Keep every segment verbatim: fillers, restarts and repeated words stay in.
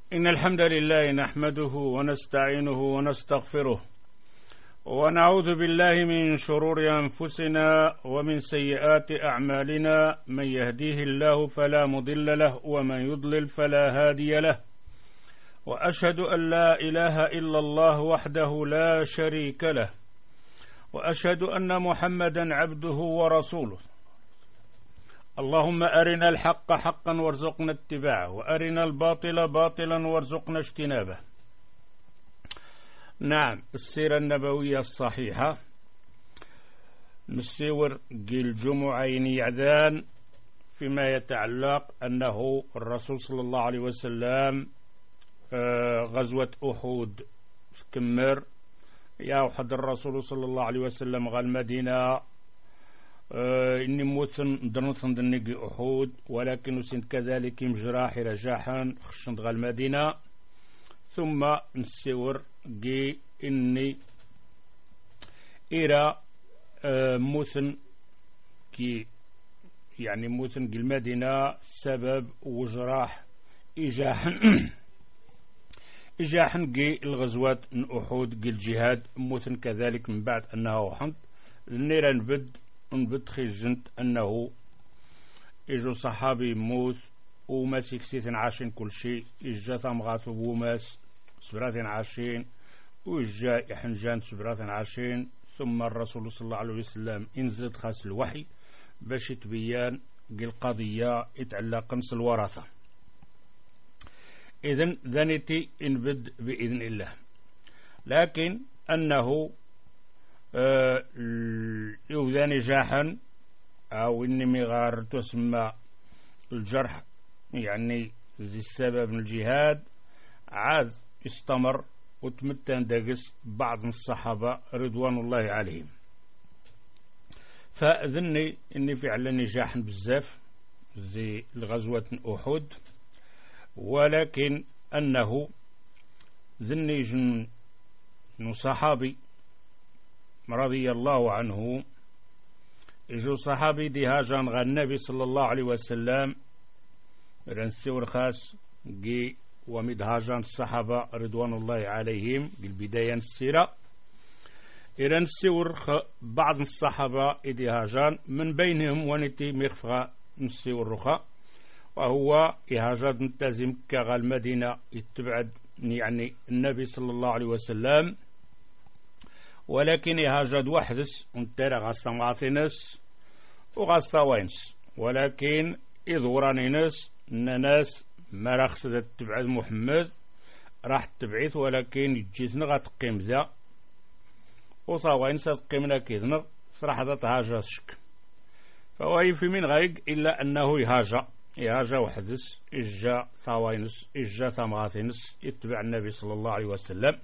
إن الحمد لله نحمده ونستعينه ونستغفره ونعوذ بالله من شرور أنفسنا ومن سيئات أعمالنا. من يهديه الله فلا مضل له ومن يضلل فلا هادي له، وأشهد أن لا إله إلا الله وحده لا شريك له، وأشهد أن محمدا عبده ورسوله. اللهم أرنا الحق حقا وارزقنا اتباعه، وأرنا الباطل باطلا وارزقنا اجتنابه. نعم، السيرة النبوية الصحيحة نسيور قيل جمعين يعذان فيما يتعلق أنه الرسول صلى الله عليه وسلم غزوة أحد كمر يا وحد الرسول صلى الله عليه وسلم غا المدينة آه إني موتن درنتن دنيقي أحد، ولكن سنت كذلك مجراح رجاحا خشنت غا المدينة. ثم نسيور قي إني إرى آه موتن كي يعني موتن قي المدينة سبب وجراح إجاحا إجاحا قي الغزوات من أحد قي الجهاد موتن كذلك من بعد أنه حنط النيرة نبد نبد خيجنت أنه إجو صحابي موت وماسك سيثن عاشين كل شيء إجا ثمغاث وماس سبراثن عاشين وإجا إحنجان سبراثن عاشين. ثم الرسول صلى الله عليه وسلم انزلت خاص الوحي باش تبيان القضية يتعلق نص الورثة. إذن ذنتي انبد بإذن الله، لكن أنه يوذا نجاحا أو إني مغار تسمى الجرح يعني زي السبب من الجهاد عاد استمر وتمتن دقس بعض الصحابة رضوان الله عليهم. فأذني إني فعلا نجاح بزاف زي الغزوة أحد، ولكن أنه ذني جن صحابي رضي الله عنه إجو صحابي دي هاجان غا النبي صلى الله عليه وسلم رنسيور خاص جي ومد هاجان الصحابة رضوان الله عليهم بالبداية السيرة رنسيور بعض الصحابة إدي هاجان من بينهم ونتي مخفى نسيور رخاء، وهو إهاجات متازم كغا المدينة يتبعد يعني النبي صلى الله عليه وسلم، ولكن يهاجد وحدس ونترى غاستا مغاثينس وغاستا وينس، ولكن إذورانينس ناس ما راخصة تبعد محمد راح تبعث، ولكن يجيثنا غاتقيم ذا وصاوينس تقيمنا كيذنغ صراحة ذا تهاجا شك. فهو في من غايق إلا أنه يهاجا يهاجا وحدس إجا ثاوينس إجا ثامغاثينس يتبع النبي صلى الله عليه وسلم.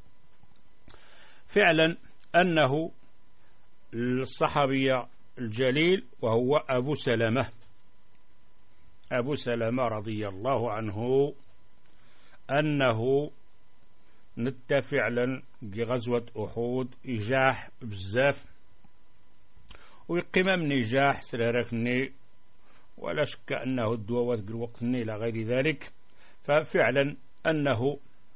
فعلا أنه الصحابي الجليل وهو أبو سلمة أبو سلمة رضي الله عنه أنه نت فعلا غزوة أحد إجاح بزاف ويقيم من إجاح سراركني، ولا شك أنه الدواوات قروقتني إلى غير ذلك. ففعلا أنه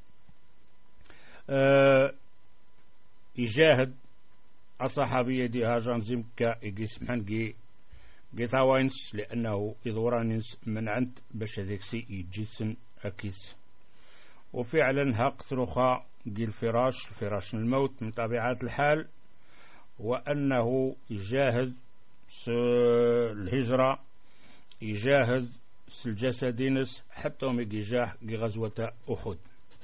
آه يجاهد الصحابية دي هاجان زمكا يقسمحن جي جي ثاوينس لأنه إذورانينس من عند باش هذيكسي يجيسن أكيس. وفعلا هاق ثرخا جي الفراش فراش الموت من طبيعة الحال، وأنه يجاهد الهجرة يجاهد الجسدينس حتى هم يجاه جي غزوة أحد.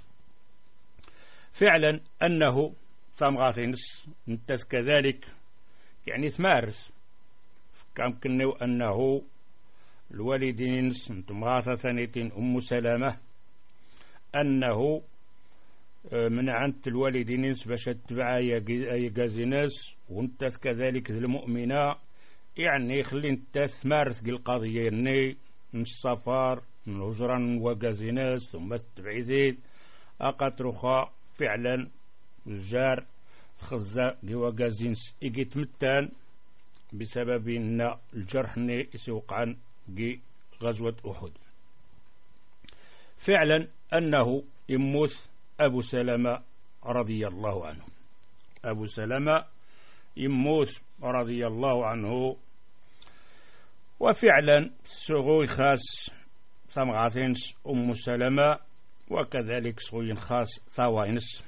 فعلا أنه ثمغاثينس نتاس كذلك يعني ثمارس كان كنو أنه الوالدينس نتمغاثة ثانيتين أم سلامة أنه من عند الوالدينس باش تتبع أي غازينس ونتاس كذلك المؤمنة يعني خلي نتاس ثمارس قل قضية يعني من السفر من هجران وغازينس ثم تبعيزين أقاترخا. فعلا الجار خزا جوا غازينس إيجي تمتان بسبب أن الجرح يسوق عن جي غزوة أحد. فعلا أنه يموت أبو سلمة رضي الله عنه. أبو سلمة يموت رضي الله عنه، وفعلا سغوي خاص ثمغاتينس أم سلمة، وكذلك سغوي خاص ثواينس،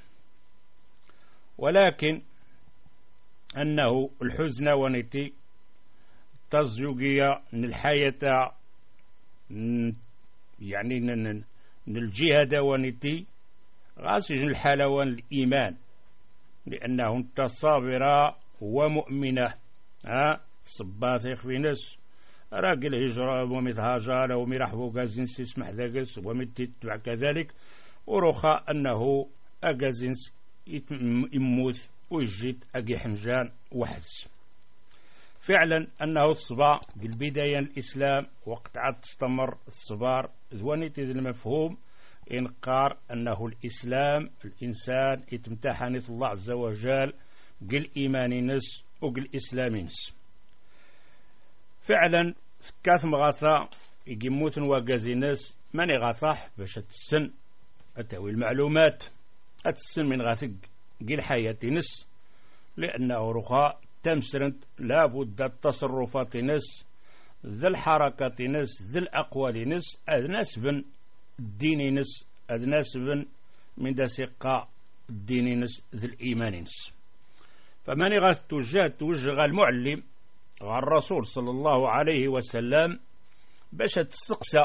ولكن أنه الحزن ونتي تزوجية الحياة يعني الجهاد ونتي غاسج الحلوان الإيمان، لأنه انت صابرة ومؤمنة. ها صباثيخ في نس راجل هجرة ومتهاجر ومرحبو غازينس يسمح ذاكس ومتتبع كذلك، ورخا أنه أغازينس يموت ويجيت أجي حنجان وحدس. فعلا أنه الصبا بالبداية الإسلام وقت عاد تستمر الصبار ذوانيت المفهوم إنقار أنه الإسلام الإنسان يتمتحن الله عز وجل قل إيمان نس وقل إسلام نس. فعلا كاث مغاثا يجموت وقازي نس ماني غاثاح باش تسن أتوي المعلومات أتسن من غاثق قل حياة نس، لأنه رخاء تمسرنت لابد التصرفات نس ذي الحركات نس ذي الأقوال نس أذناس بن الدين نس أذناس بن من دسقاء الدين نس ذي الإيمان نس. فمن غاث توجه توجه المعلم غا الرسول صلى الله عليه وسلم باش تسقسى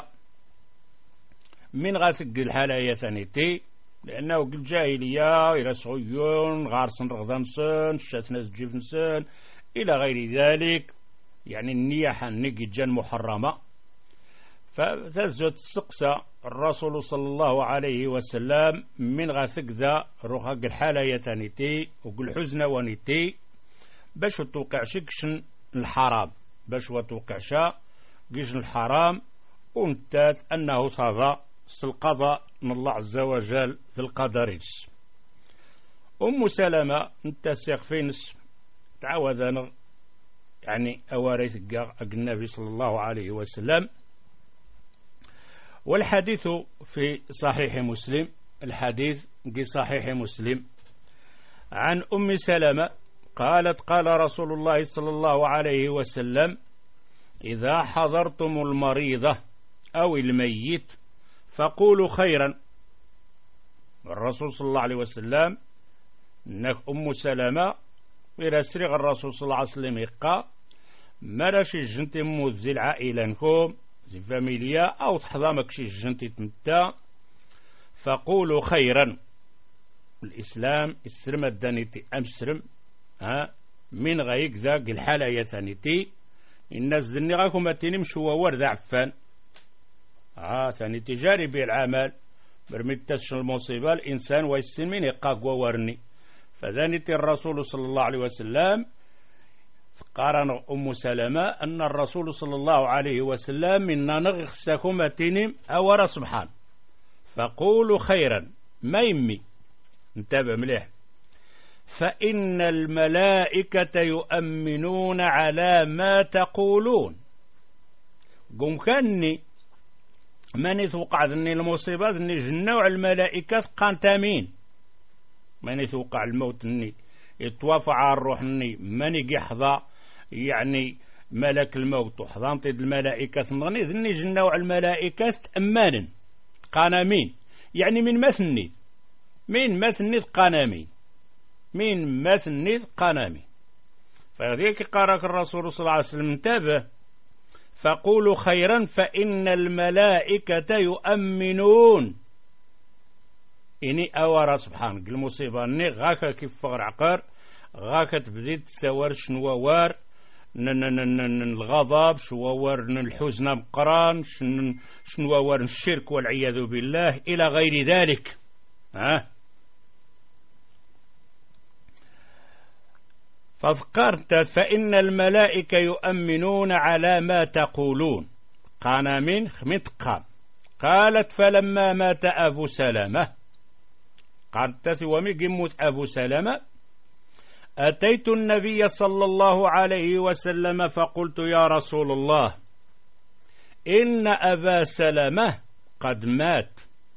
من غاثق الحالة ثانيتي، لأنه قل جاهلية إلى صغيون غارسن رغضانسن شاتناس جيفنسن إلى غير ذلك، يعني النياحة نقي جان محرمة. فتزت السقسى الرسول صلى الله عليه وسلم من غاثق ذا روحا قل حالة ثانيتي وقل حزن ونيتي باش توقع شكشن الحرام، باش وتوقعشا قشن الحرام ونتات أنه صغى القضاء من الله عز وجل في القدريس. أم سلمة انت سيغفينس تعاوذنا يعني أواريث النبي صلى الله عليه وسلم، والحديث في صحيح مسلم، الحديث في صحيح مسلم عن أم سلمة قالت قال رسول الله صلى الله عليه وسلم إذا حضرتم المريضة أو الميت فقولوا خيرا. الرسول صلى الله عليه وسلم انك ام سلمة الى سريغ الرسول صلى الله عليه وسلم يقى مراشي جنتي موت زي العائلة نكم زي فاميليا او تحضامك شي جنتي تمتا فقولوا خيرا. الاسلام السرم الدانيتي امسرم ها من غيك ذاك الحالة يثانيتي الناس ذني غاكم اتيني مشوا ورد عفان ها ثاني تجاري بالعمل برمتش المصيبة الإنسان ويسمين يقاق وورني. فذانت الرسول صلى الله عليه وسلم قارن أم سلمة أن الرسول صلى الله عليه وسلم منا نغسكم أتينم أورا سبحان فقولوا خيرا ما يمي انتبه مليح فإن الملائكة يؤمنون على ما تقولون. قم كاني من يتوقع ذني المصيبة ذني جنة وعلى الملائكة قانتامين، من يتوقع الموت ذني يتوافع على الروح ذني من يحظى يعني ملك الموت وحضان طيد الملائكة ثمغني ذني جنة وعلى الملائكة أمانا قانامين، يعني من مثني من مثني قانامين من مثني قانامين. فذيك قارك الرسول صلى الله عليه وسلم انتبه فقولوا خيرا فإن الملائكة يؤمنون. إني أورا سبحان المصيبة أني غاكا كيف فغر عقار غاكا تبديت تسوار شنوار الغضب شوار الحزن مقران شنوار الشرك والعياذ بالله إلى غير ذلك. ها فذكرت فإن الملائكة يؤمنون على ما تقولون قانا من خمت قام. قالت فلما مات أبو سلمة قالت ومي قمت أبو سلمة أتيت النبي صلى الله عليه وسلم فقلت يا رسول الله إن أبا سلمة قد مات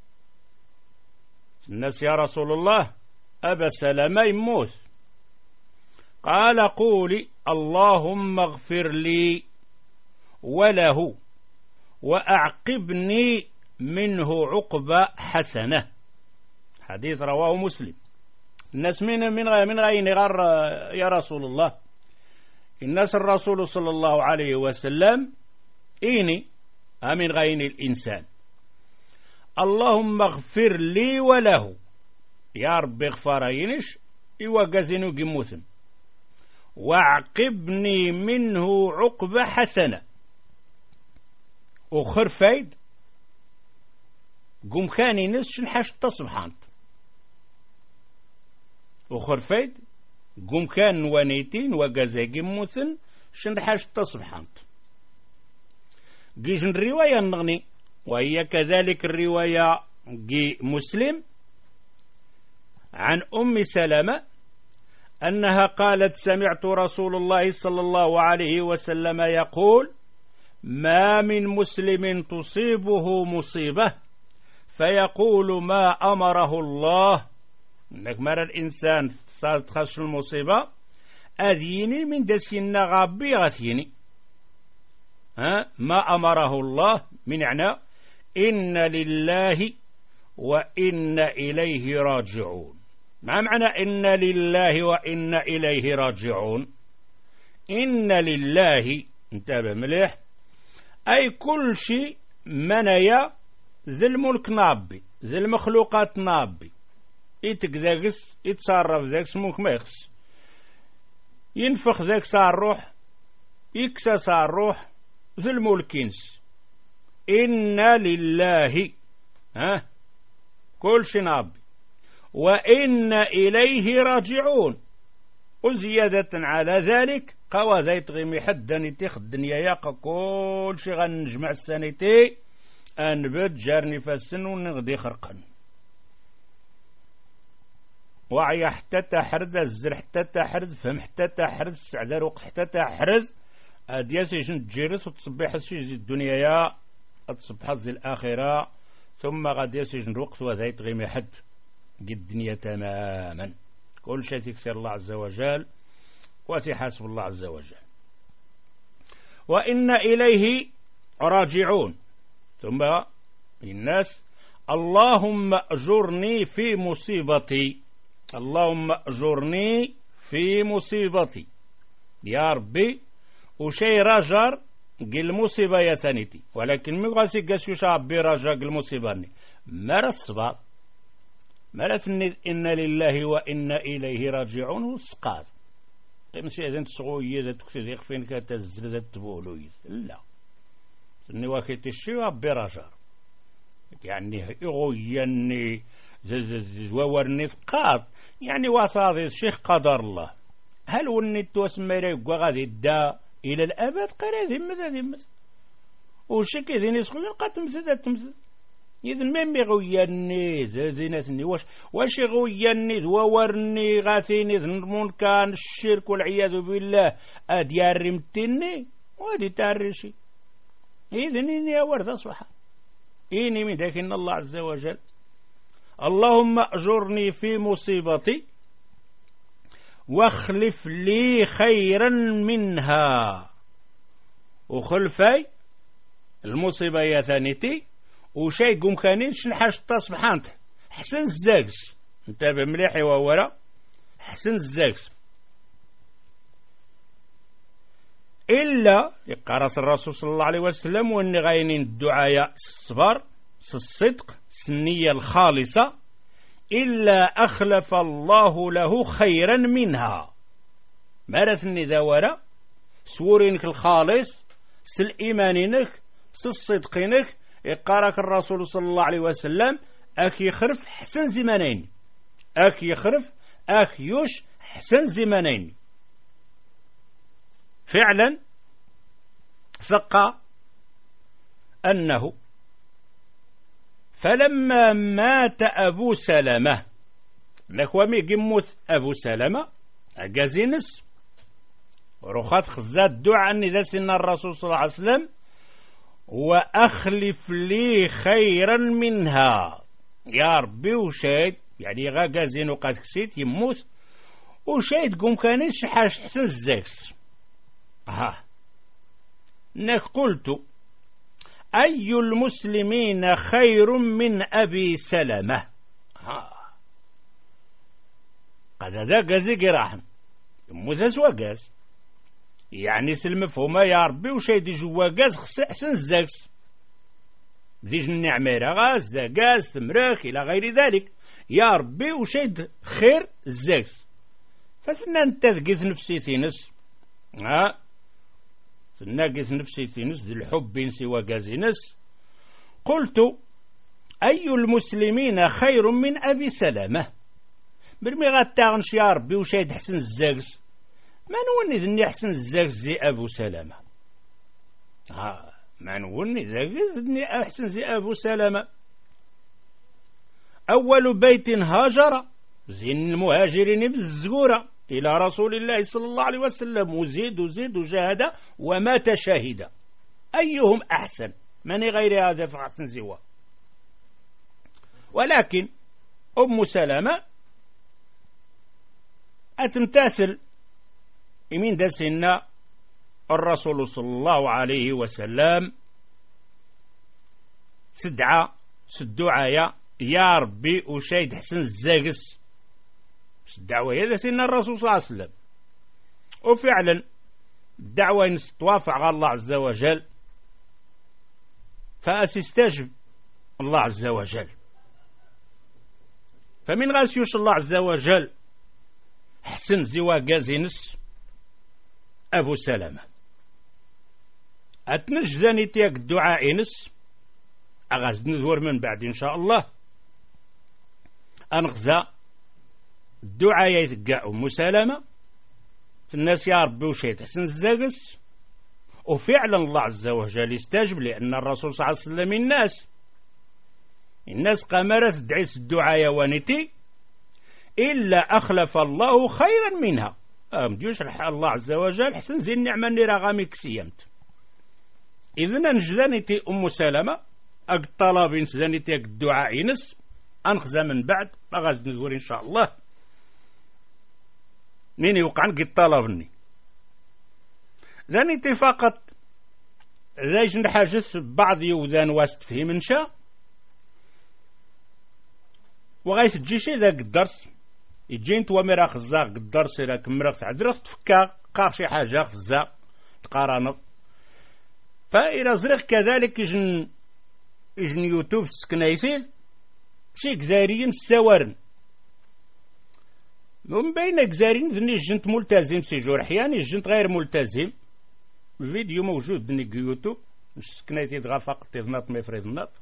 الناس يا رسول الله أبا سلمة يموت. قال قولي اللهم اغفر لي وله وأعقبني منه عقبة حسنة. حديث رواه مسلم. الناس من من من غير غير يا رسول الله، الناس الرسول صلى الله عليه وسلم إني أمن غين الإنسان. اللهم اغفر لي وله، يا رب اغفر ينش يوقزنو جموثن، واعقبني منه عقبة حسنة. وخر فايد قم كان ينس شنحاش تصبحانت، وخر فايد قم كان وانيتين وقزا جموثن شنحاش تصبحانت. جيش الرواية النغني وهي كذلك الرواية جي مسلم عن أم سلمة أنها قالت سمعت رسول الله صلى الله عليه وسلم يقول ما من مسلم تصيبه مصيبة فيقول ما أمره الله، إنك مر الإنسان صارت خش المصيبة أذيني من دسينا غابي غثيني ها ما أمره الله، من معنى إن لله وإن إليه راجعون. ما معنى إن لله وإن إليه راجعون؟ إن لله انتبه مليح، أي كل شيء منايا ذي الملك نابي، ذي المخلوقات نابي، يتقذاقس يتصرف ذاك سموك ما يخص، ينفخ ذاك صار روح يكسى صار روح ذي الملكينس. إن لله ها كل شيء نابي وإن إليه راجعون. وزيادة على ذلك قوى ذات غيمي حدا نتيخ الدنيا ياقا كل شي غنجمع السنتي أنبت جارني فاسن ونغدي خرقا وعي حتى تحرد الزر حتى تحرد فهم حتى تحرد السعدار وقت حتى تحرد أدياسي شن تجيرس وتصبح الشي الدنيا يا تصبح زي الآخرة ثم غادي يسجن الوقت وذيت غيمي حد قد الدنيا تماما. كل شيء تكسر الله عز وجل وتحاسب الله عز وجل. وإن إليه راجعون. ثم الناس اللهم أجرني في مصيبتي، اللهم أجرني في مصيبتي يا ربي. وشي رجر قل المصيبة يا ثانيتي، ولكن من غاسي قاسيو شعب برجا قل المصيبة مرة الصبر مرة إن لله وإن إليه راجعون وسقاط ماشي إذا تسغوية ذات كتير يخفين كتزل ذات تبولوية لا سني واكيت الشيء برجا يعني يغويني وورني سقاط يعني وصاضي الشيخ قدر الله. هل ونيت واسمي ريقوا غادي دا إلى الأبد قريب ذمة ذمة وشك إذن يسخون قاتم سدات تمسد إذن ما يغويني زينتني واش واش يغويني وورني غاثيني ذنبون كان الشرك والعياذ بالله أديار رمتني وادي تارشي إذن إني أورد أصبح إني من ذاك إن الله عز وجل اللهم أجرني في مصيبتي واخلف لي خيرا منها. وخلفي المصيبة يا ثانيتي وشي قوم كانين شنحاش تصبحانت حسن الزاكس انتبه مليحي وورا حسن الزاكس إلا يقرص الرسول صلى الله عليه وسلم واني غاينين الدعاء الصبر الصدق النية الخالصة إلا أخلف الله له خيرا منها. مارثني ذاورا سورينك الخالص سل إيمانينك سل صدقينك يقارك الرسول صلى الله عليه وسلم أك يخرف حسن زمانين أك يخرف أك يوش حسن زمانين. فعلا ثق أنه فلما مات أبو سلمة لكوامي قموت أبو سلمة أجازينس ورخات خزات دعاء أن ذا سن الرسول صلى الله عليه وسلم وأخلف لي خيرا منها يا ربي وشايد يعني غا قازين وقاد كسيت يموت وشايد قوم كانش حاش حسن الزاكس. ها نك قلت أي المسلمين خير من أبي سلمة. ها قد هذا قازي قراحم يموت أسوا قاز يعني سلمفهما يا ربي وشايد جوا قاز خص حسن الزاكس ديج النعميرة غاز قاز تمراك إلى غير ذلك يا ربي وشايد خير الزاكس. فثنا انت ثقيت نفسي تينس ها تناقص نفسي تينس ذي الحب سوى قازينس. قلت أي المسلمين خير من أبي سلمة برمي غاتاغنش يا ربي وشايد حسن الزاكس ما نوني ذني حسن الزاكس زي أبو سلمة. ها ما نوني ذني أحسن زي أبو سلمة. أول بيت هاجر زين المهاجرين بالزغورة إلى رسول الله صلى الله عليه وسلم وزيد وزيد وجاهد ومات شاهدا أيهم أحسن من غير هذا فأحسن زوا. ولكن أم سلمة أتمتاثل إمين دسنا الرسول صلى الله عليه وسلم سدعة سدعايا يا ربي وشايد حسن الزاقس الدعوة هذا سيدنا الرسول صلى الله عليه وسلم. وفعلا الدعوة نستوافع على الله عز وجل فأسيستجب الله عز وجل. فمن غاسيوش الله عز وجل حسن زوا قازينس أبو سلمة أتنجزاني تيك الدعاء إنس أغاز نذور من بعد إن شاء الله أنغزى الدعاء يتقع أم سلمة في الناس يا ربي وشيت حسن الزاقس. وفعلا الله عز وجل يستجب لأن الرسول صلى الله عليه وسلم الناس الناس قامرت تدعي الدعاء يا وانتي إلا أخلف الله خيرا منها. أمديوش الله عز وجل حسن زي النعمة نراغامي كسيمت. إذن نجدانيتي أم سلمة أك طلب نسدانيتي أك الدعاء ينس أنخزى من بعد أغاز نزور إن شاء الله مين يوقع قد طلبني ذانيتي فقط ذايش نحاجس بعض يوذان واست فيه من شاء وغايس تجيشي ذاك الدرس يجين تواميرا خزاق الدرس إلا كمرا تعدرس تفكا قاق شي حاجة خزاق تقارنط. فإذا زرق كذلك يجن يجن يوتيوب سكنايفيل شي جزائريين سوارن من بين جزائريين ذني جنت ملتزم سيجور أحيانا جنت غير ملتزم. الفيديو موجود دني يوتيوب مش سكنايتي دغا فقط تضنط ما يفرض النط.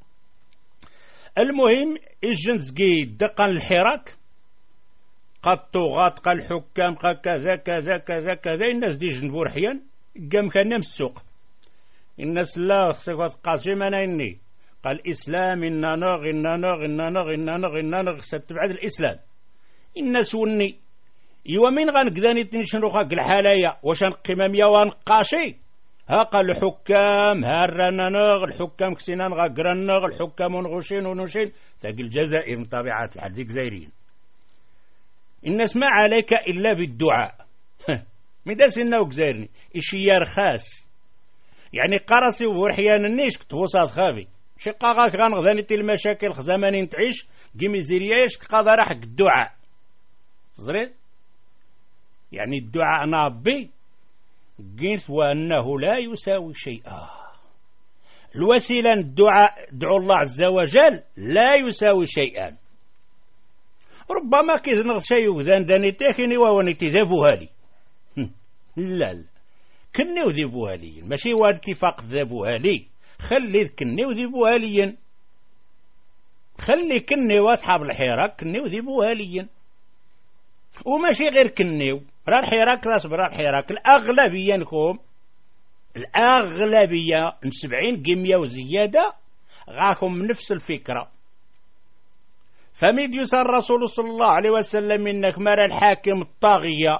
المهم الجنت زكي دقا الحراك قد طغات قال الحكام قال كذا كذا كذا كذا الناس دي جنبور أحيانا قام كان نم السوق الناس لا خصك تقاسي مانا إني قال الإسلام إنا نغ إنا نغ إنا نغ إنا نغ إنا نغ ستبعد الإسلام الناس وني يوا من غنقداني تنشنو خاك الحلايا وشان قمامية وانقاشي ها قال الحكام هارانا نغ الحكام كسينا نغاقران نغ الحكام ونغشين ونوشين تاقي الجزائر من طبيعة الحال ديك زايرين. الناس ما عليك إلا بالدعاء مداس إنه جزائرني إشيار خاص يعني قرصي وورحيان النيش كتوصاد خافي شقا غاك غنغذاني تي المشاكل خزامانين تعيش قيمي زيرياش قادر حق الدعاء زريد يعني الدعاء نابي قلت وأنه لا يساوي شيئا. الوسيلة الدعاء دعو الله عز وجل لا يساوي شيئا. ربما كذنغ شيء وذان داني تاكني ووانيتي ذابوها لي لا لا كني وذيبوها لي ماشي وانتي فقط ذابوها لي خلي كني وذيبوها لي خلي كني واصحاب الحراك كني وذيبوها لي وماشي غير كنيو راه الحراك راس برا الحراك الأغلبية نكم الأغلبية من سبعين قمية وزيادة غاكم نفس الفكرة. فميد يسر الرسول صلى الله عليه وسلم إنك مرى الحاكم الطاغية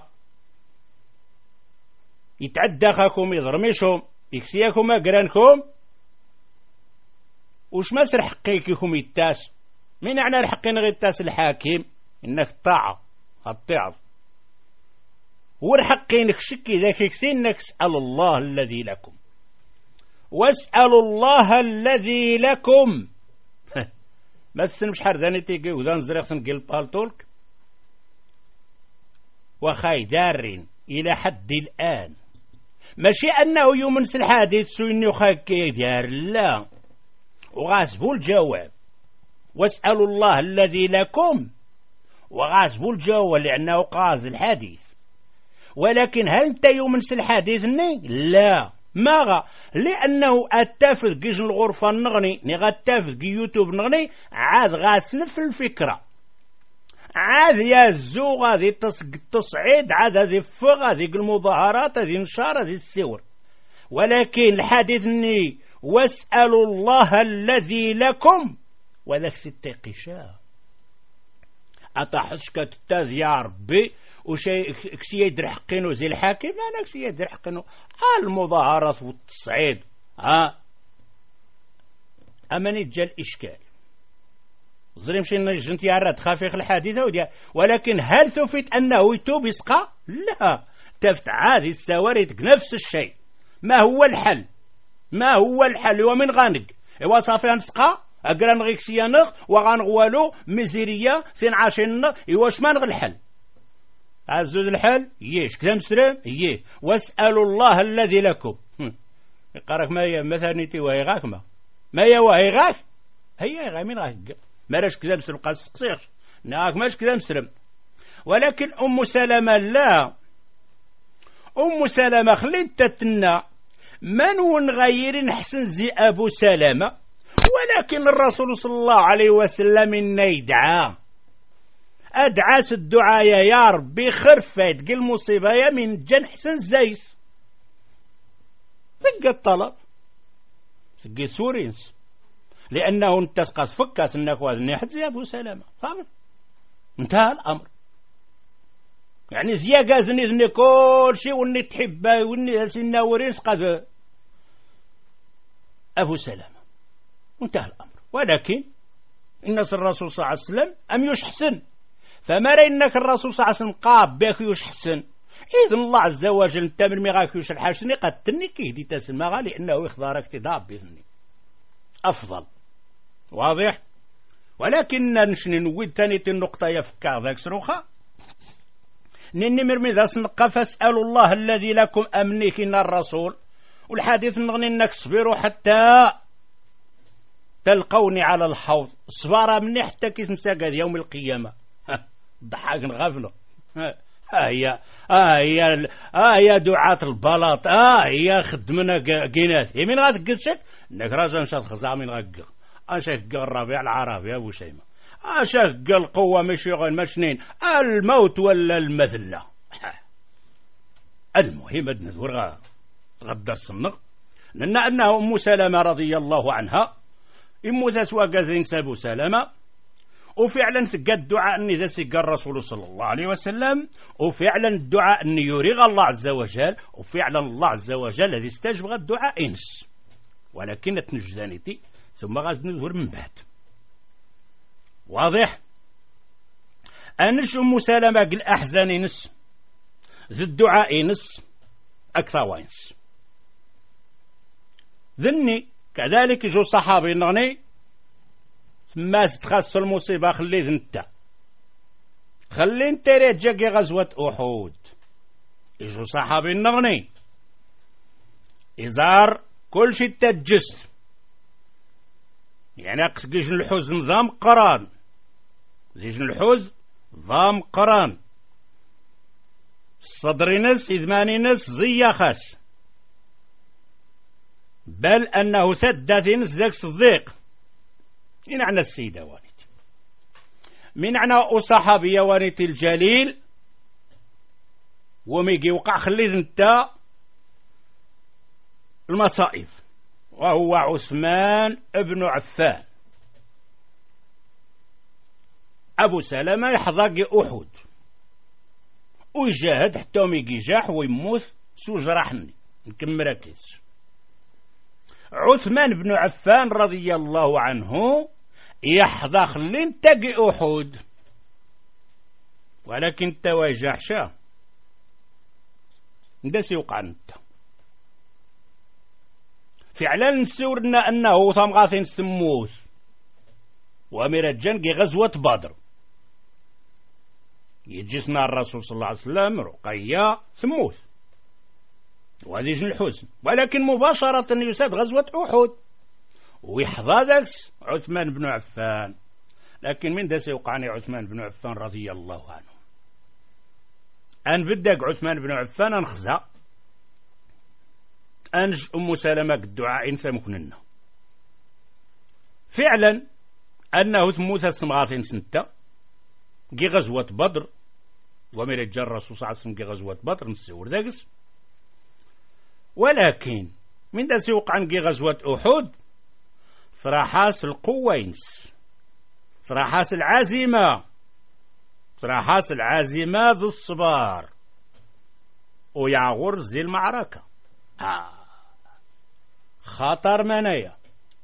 يتعدى خاكم يضرمشهم يكسيكم أقرانكم وش مسر حقيقكم يتاس من أعنى الحق غير تاس الحاكم إنك طاعة الطاعة والحق إنك شكي ذاك إنك اسأل الله الذي لكم واسألوا الله الذي لكم ما تسنمش حرداني تيجي وذان زريق سنقل بالتولك وخاي دارين إلى حد الآن ماشي أنه يومنس الحديث سو إنه خاك يدار لا وغاسبوا الجواب واسألوا الله الذي لكم وغاسبوا الجواب لأنه قاز الحديث ولكن هل انت يومنس الحديث ني لا ما غا لأنه أتافذ كيش الغرفة نغني نغا أتافذ كي يوتيوب نغني عاد غاسنف الفكرة عاد يا الزوغ هذه التصعيد عاد هذه الفغ هذه المظاهرات هذه نشار هذه السور ولكن الحديث ني واسألوا الله الذي لكم وذاك ستة قشاء أتحسك تتاز يا ربي وشي كسي يدر حقينو زي الحاكم أنا كسي يدر حقينو المظاهرات والتصعيد ها أما نتجا الإشكال ظلم شي نجنت يا راد خافيق الحديثة وديا ولكن هل ثبت أنه يتوب يسقى؟ لا تفت عادي السوارد نفس الشيء ما هو الحل؟ ما هو الحل ومن غانق إوا صافي نسقى أقران غيك سيانغ وغانغوالو مزيرية سين عاشين إواش ما نغ الحل عزوز الحل يش كذا مسلم يه واسألوا الله الذي لكم يقارك ما هي مثلا نتي وهي غاك ما ما هي وهي غاك هي غا مين غاك ما راش كذا مسلم قاس قصير ناك ماش كذا مسلم ولكن أم سلمة لا أم سلمة خليت تتنا من ونغير نحسن زي أبو سلمة ولكن الرسول صلى الله عليه وسلم إنه يدعى أدعاس الدعاء يا ربي خرفت قل مصيبة من جن حسن زيس فقى الطلب سقي سورينس لأنه انتسقص فكاس الناك وذني حد زي أبو سلامة فاهم انتهى الأمر يعني زي قازني ذني كل شيء وني تحبه وني سنة ورينس قذ أبو سلامة انتهى الأمر ولكن إن الرسول صلى الله عليه وسلم أم يشحسن فما رأي إنك الرسول صلى الله عليه وسلم قاب بك يشحسن إذن الله عز وجل انتمر مغاك يوش الحاشني قد تنكي دي تسمى لأنه يخضارك تداب بإذني أفضل واضح ولكن نشن نود تاني النقطة يفكا ذاك سروخة ننمر مذاس نقا فاسألوا الله الذي لكم أمنيك إن الرسول والحديث نغني إنك صبروا حتى تلقوني على الحوض صبارة مني حتى كيف نساقد يوم القيامة ضحاك غفله ها هي ها هي ها هي دعاة البلاط ها هي خدمنا قينات يمين غاتقل شك انك راجل نشاط خزع من غقل اشك الربيع العربي يا ابو شيمه اشك القوه ماشي غير مشنين الموت ولا المذله المهم ندور غدا الصنق لان انه ام سلمة رضي الله عنها ام تسوى قازين سابو سلمة وفعلا سقى الدعاء أن إذا سقى الرسول صلى الله عليه وسلم وفعلا الدعاء أن يريغ الله عز وجل وفعلا الله عز وجل الذي استجب الدعاء إنس ولكن تنجدانيتي ثم غاز نظهر من بعد واضح أنش أم سلمة قل أحزان إنس ذي الدعاء إنس أكثر وإنس ذني كذلك جو صحابي نغني ما ستخص المصيبة خلي ذنتا خلي انت ريتجاكي غزوة أحود يجو صحابي النغني إزار كل شي تجس يعني أقس جيجن الحزن ضام قران جيجن الحزن ضام قران الصدر نس إذماني نس زي خاس بل أنه سدت نس ذاك صديق من معنى السيدة وانت من معنى أصحابي وانت الجليل وميجي وقع خليذ انت المصائب وهو عثمان ابن عفان أبو سلمة يحضاقي أحد ويجاهد حتى ميجي جاح ويموت سو جرحني نكمل ركز عثمان بن عفان رضي الله عنه يحظى خلين تقي أحد، ولكن تواجه حشا ندس يوقع انت فعلا نسورنا أنه ثمغاثين سموت ومرجان كي غزوة بدر يجسنا الرسول صلى الله عليه وسلم رقية سموت وهذه جن الحزن، ولكن مباشرة يساد غزوة أحد ويحظى ذاكس عثمان بن عفان. لكن من داس يوقعني عثمان بن عفان رضي الله عنه أن بدك عثمان بن عفان أنخزى أنج أم سلمة الدعاء إنسى مكننا فعلا أنه ثموث السمغاثين سنتا كي غزوة بدر ومرجع الرسول صلى الله عليه وسلم كي غزوة بدر نسور ذاكس، ولكن من داس يوقعن كي غزوة أحد صراحاس القوينس صراحاس العازمة صراحاس العازمة ذو الصبار ويعغر زي المعركة آه. خطر منايا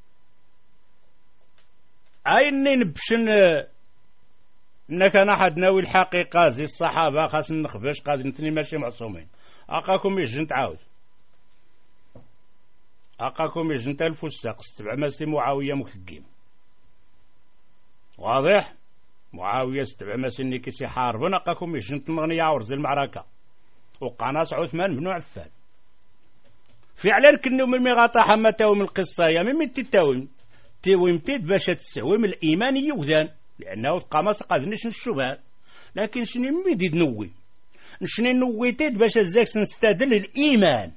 أين نبشن إنك أنا حد ناوي الحقيقة زي الصحابة خاص نخبش قادر نتني ماشي معصومين أقاكم يجن تعاود أقاكم يجن الفساق استبع ماسي معاوية مكقيم واضح معاوية استبع ماسي نيكسي حاربنا أقاكم يجن تمغني يعورز المعركة وقناص عثمان بن عفان فعلا كنو من مغاطا حمته من القصة يا من تتاوم تيوم تيد باش تسوم الإيمان يوذان لأنه قامس قادنش الشبهات، لكن شنو ميدي نوي شنو نوي تيد باش الزاكس نستدل الإيمان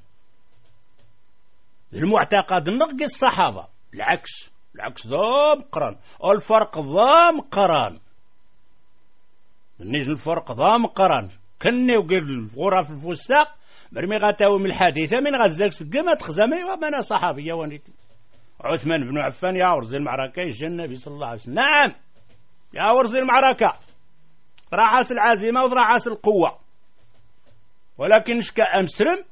المعتقد نقي الصحابة العكس العكس ضام قران الفرق ضام قران نيجي الفرق ضام قران كني وقل غرف الفساق مرمي غاتاو من الحادثة من غزاك سقمت خزامي ومنا صحابية ونيتي عثمان بن عفان يعورز المعركة يجي النبي صلى الله عليه وسلم نعم يعورز المعركة راعاس العزيمة وراعاس القوة، ولكن شكا أمسرم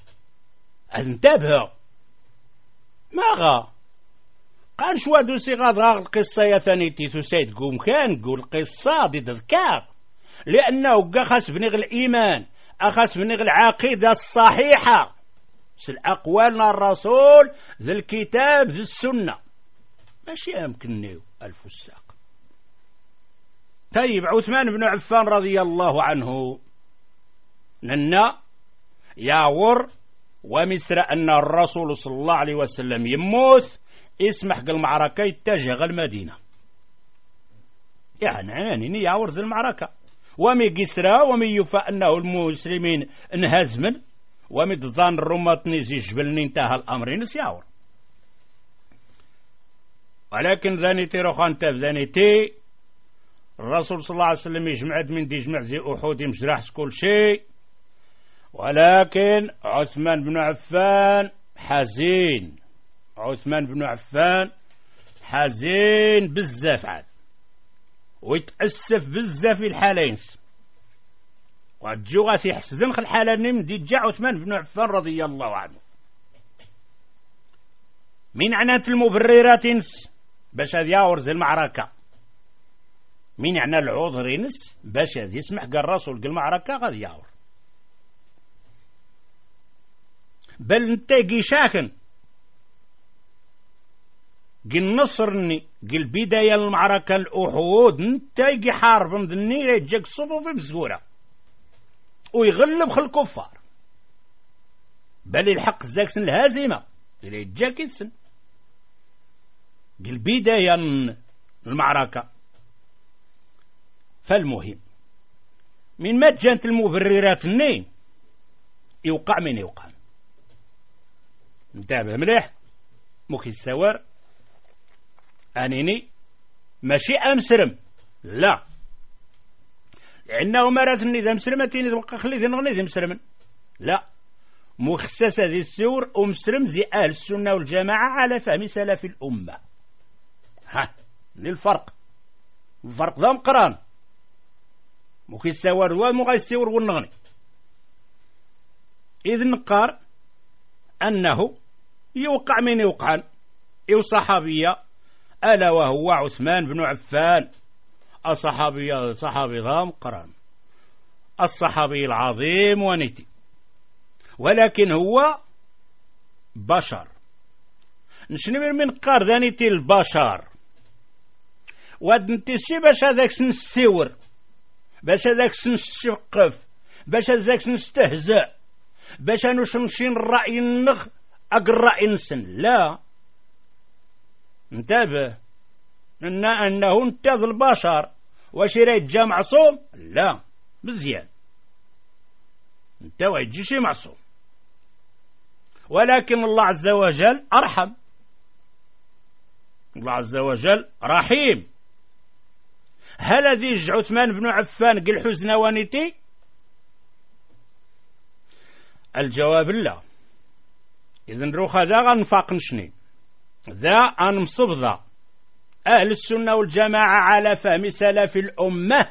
انتبه ما غا قال شوا دوسي غاضغا القصة يا ثانيتي تسيد قوم كان قول قصة دي تذكار لأنه قخص بنغ الإيمان أخص بنغ العقيدة الصحيحة سل أقوالنا الرسول ذي الكتاب ذي السنة ماشي يمكنني الفساق. طيب عثمان بن عفان رضي الله عنه لنا ياور ومسر أن الرسول صلى الله عليه وسلم يموت اسمح المعركة يتجه المدينة يعني يعني ياور ذي المعركة ومي قسرا ومي يفا أنه المسلمين انهزمن ومي ضان الرمات نيزي جبلني انتهى الأمر نسياور، ولكن ذانيتي روخان تاف ذانيتي الرسول صلى الله عليه وسلم يجمع من دي جمع زي أحد يمجرح كل شيء، ولكن عثمان بن عفان حزين عثمان بن عفان حزين بزاف عاد ويتأسف بزاف في الحالين وجو غاثي حسدن خل الحالة نمدي جا عثمان بن عفان رضي الله عنه من عنات المبررات باش هذا يورز المعركة من عنى العذر ينس باش هذا يسمح قال الرسول قال المعركة غادي ياور بل نتاقي شاكن قل نصرني قل بداية المعركة الأحود نتاقي حارب مذني يجاك صفوف بزورة ويغلب خل الكفار بل الحق زاكسن الهازمة إلى يجاك السن قل بداية المعركة. فالمهم من ما جانت المبررات النين يوقع من يوقع نتابع مليح مخي السوار أنيني ماشي أمسرم لا لأنه مرات النظام مسرمتين يتوقع خلي ذي نغني مسرم لا مخصصة ذي السور ومسرم زي أهل السنة والجماعة على فهم سلف الأمة. ها للفرق الفرق ذا مقران مخي السوار ومغي السور والنغني إذ نقار أنه يوقع من يوقعن إو صحابية ألا وهو عثمان بن عفان، الصحابي صحابي ضام قران، الصحابي العظيم ونتي، ولكن هو بشر. نشنمر من قار ذانيتي البشر واد نتشي باش هذاك سنستور، باش هذاك سنشقف، باش هذاك نستهزأ، باش انوش نمشي الرأي النغ اق الرأي نسن. لا، انتبه إن انه انتظ البشر واش يريد معصوم؟ لا، مزيان انت ويجي شي معصوم، ولكن الله عز وجل ارحم، الله عز وجل رحيم. هل هذه عثمان بن عفان قل حزن ونتي؟ الجواب لا. إذن روخ هذا غنفاق نشني ذا أنمصب ذا أهل السنة والجماعة على فهم سلف الأمة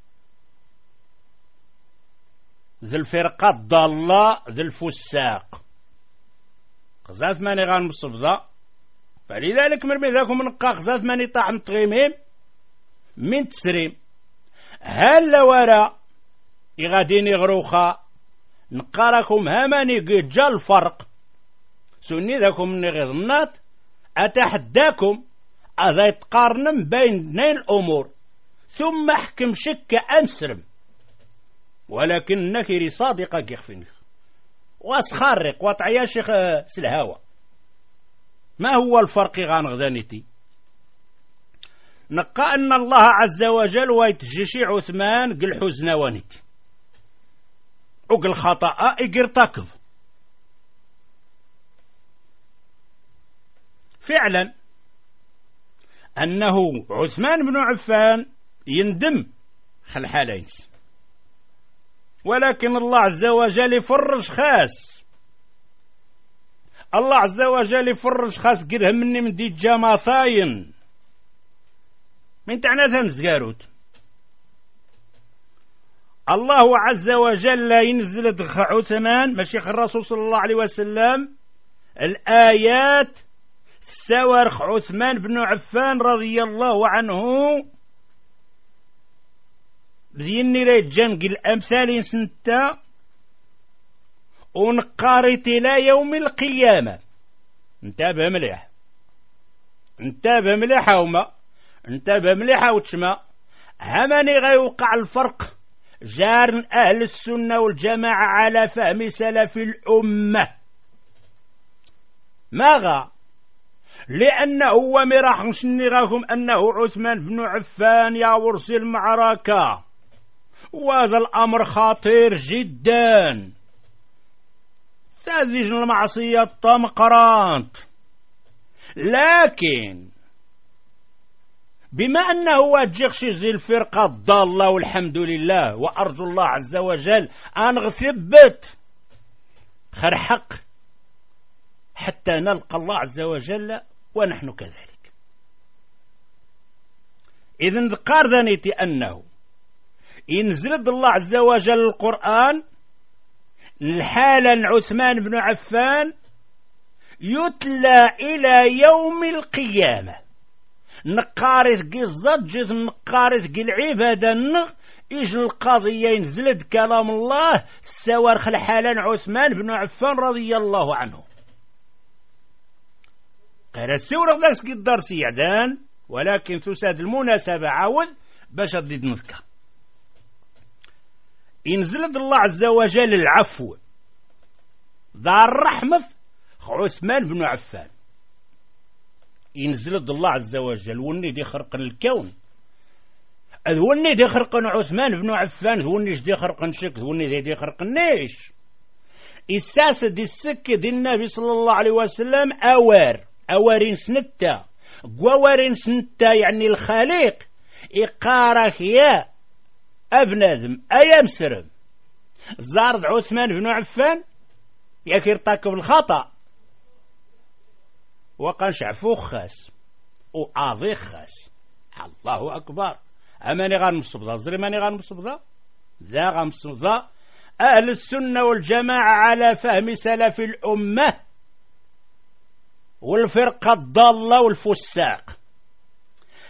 ذي الفرقة الضالة ذي الفساق غزاف ماني غنمصب ذا. فلذلك مرمي ذاكم من قاقزات ماني طاعم تغيمهم من تسريم. هل ورا يغاديني غروخا نقاركم هماني جا الفرق سني ذاكم من غضنات أتحداكم أذا يتقارن بين اثنين الأمور ثم أحكم شك أنسرم، ولكن نكري صادقة كيخفيني واسخارق وطعيا شيخ سلهاوة. ما هو الفرق غانغذانيتي؟ نقا أن الله عز وجل ويتجشي عثمان قل حزن ونتي وقل خطأ اقرتكب. فعلا أنه عثمان بن عفان يندم خل حالين، ولكن الله عز وجل يفرج خاس، الله عز وجل يفرج خاس قرها مني من دي جاماثاين من تعنى ثمزقاروت. الله عز وجل ينزل دخ عثمان مشيخ الرسول صلى الله عليه وسلم الآيات سورخ عثمان بن عفان رضي الله عنه بذيني ريت جنق الأمثال سنتا ونقارت إلى يوم القيامة. انتبه مليح، انتبه مليح وما انتبه مليح وتشما هماني غيوقع الفرق جار أهل السنة والجماعة على فهم سلف الأمة. ماذا؟ لأنه هو مراح نشنغاكم أنه عثمان بن عفان يا ورث المعركة، وهذا الأمر خطير جدا، تزيج المعصية طمقرانت. لكن بما أنه وجهش زي الفرقة الضالة والحمد لله، وأرجو الله عز وجل أن غثبت خير حق حتى نلقى الله عز وجل ونحن كذلك. إذن ذكر ذنيتي أنه ينزل الله عز وجل القرآن الحالة عثمان بن عفان يتلى إلى يوم القيامة نقارث قي الزجز نقارث قي العبادة النغ إيج القضية ينزلت كلام الله سوارخ الحالة عثمان بن عفان رضي الله عنه. قال السورة ذاك الدرسي يعدان، ولكن تساد المناسبة عاود باش تزيد نذكر. ينزلت الله عز وجل العفو ذا الرحمة عثمان بن عفان، ينزلت الله عز وجل وني دي خرق الكون، وني دي خرق عثمان بن عفان، وني دي خرق شك، وني دي خرق النيش إساس دي السكة دي النبي صلى الله عليه وسلم أوار أوارين سنتا قوارين سنتا يعني الخالق إقارك يا ابن آدم أيام سرم زارد عثمان بن عفان ياك يرتكب الخطأ وقنش عفو خاس وعاضي خاس. الله أكبر. أماني غنمصب ذا زري ماني غنمصب ذا ذا غنمصب ذا أهل السنة والجماعة على فهم سلف الأمة والفرقة الضالة والفساق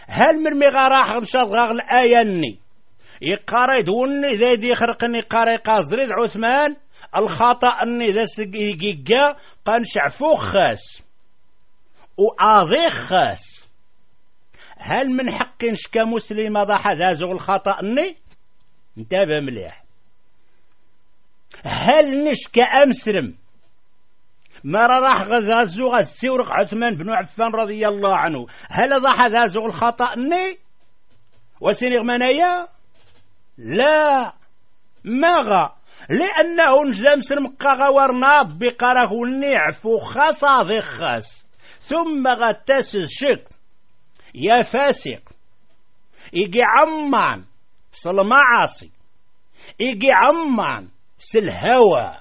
هل من مغا راح نشاط غاغ الآية ني يقاري دوني ذا دي خرقني قاري قازريد عثمان الخطأ اني ذا سقيقا قنشعفو خاس وآذي خاس. هل من حق نشكا مسلمة ضحى ذا زغ الخطأ اني انتبه مليح. هل نشكا أمسرم ما راح غزازو غزيورق عثمان بن عفان رضي الله عنه هل ضحى ذا زغ الخطأ اني وسنغ منايا؟ لا ماغا لأنه نجد مسلم قاغا ورناب بقراه النعف خاصة ذي خاص ثم غتاسس شك يا فاسق يجي عمان صل معاصي يجي عمان سالهوى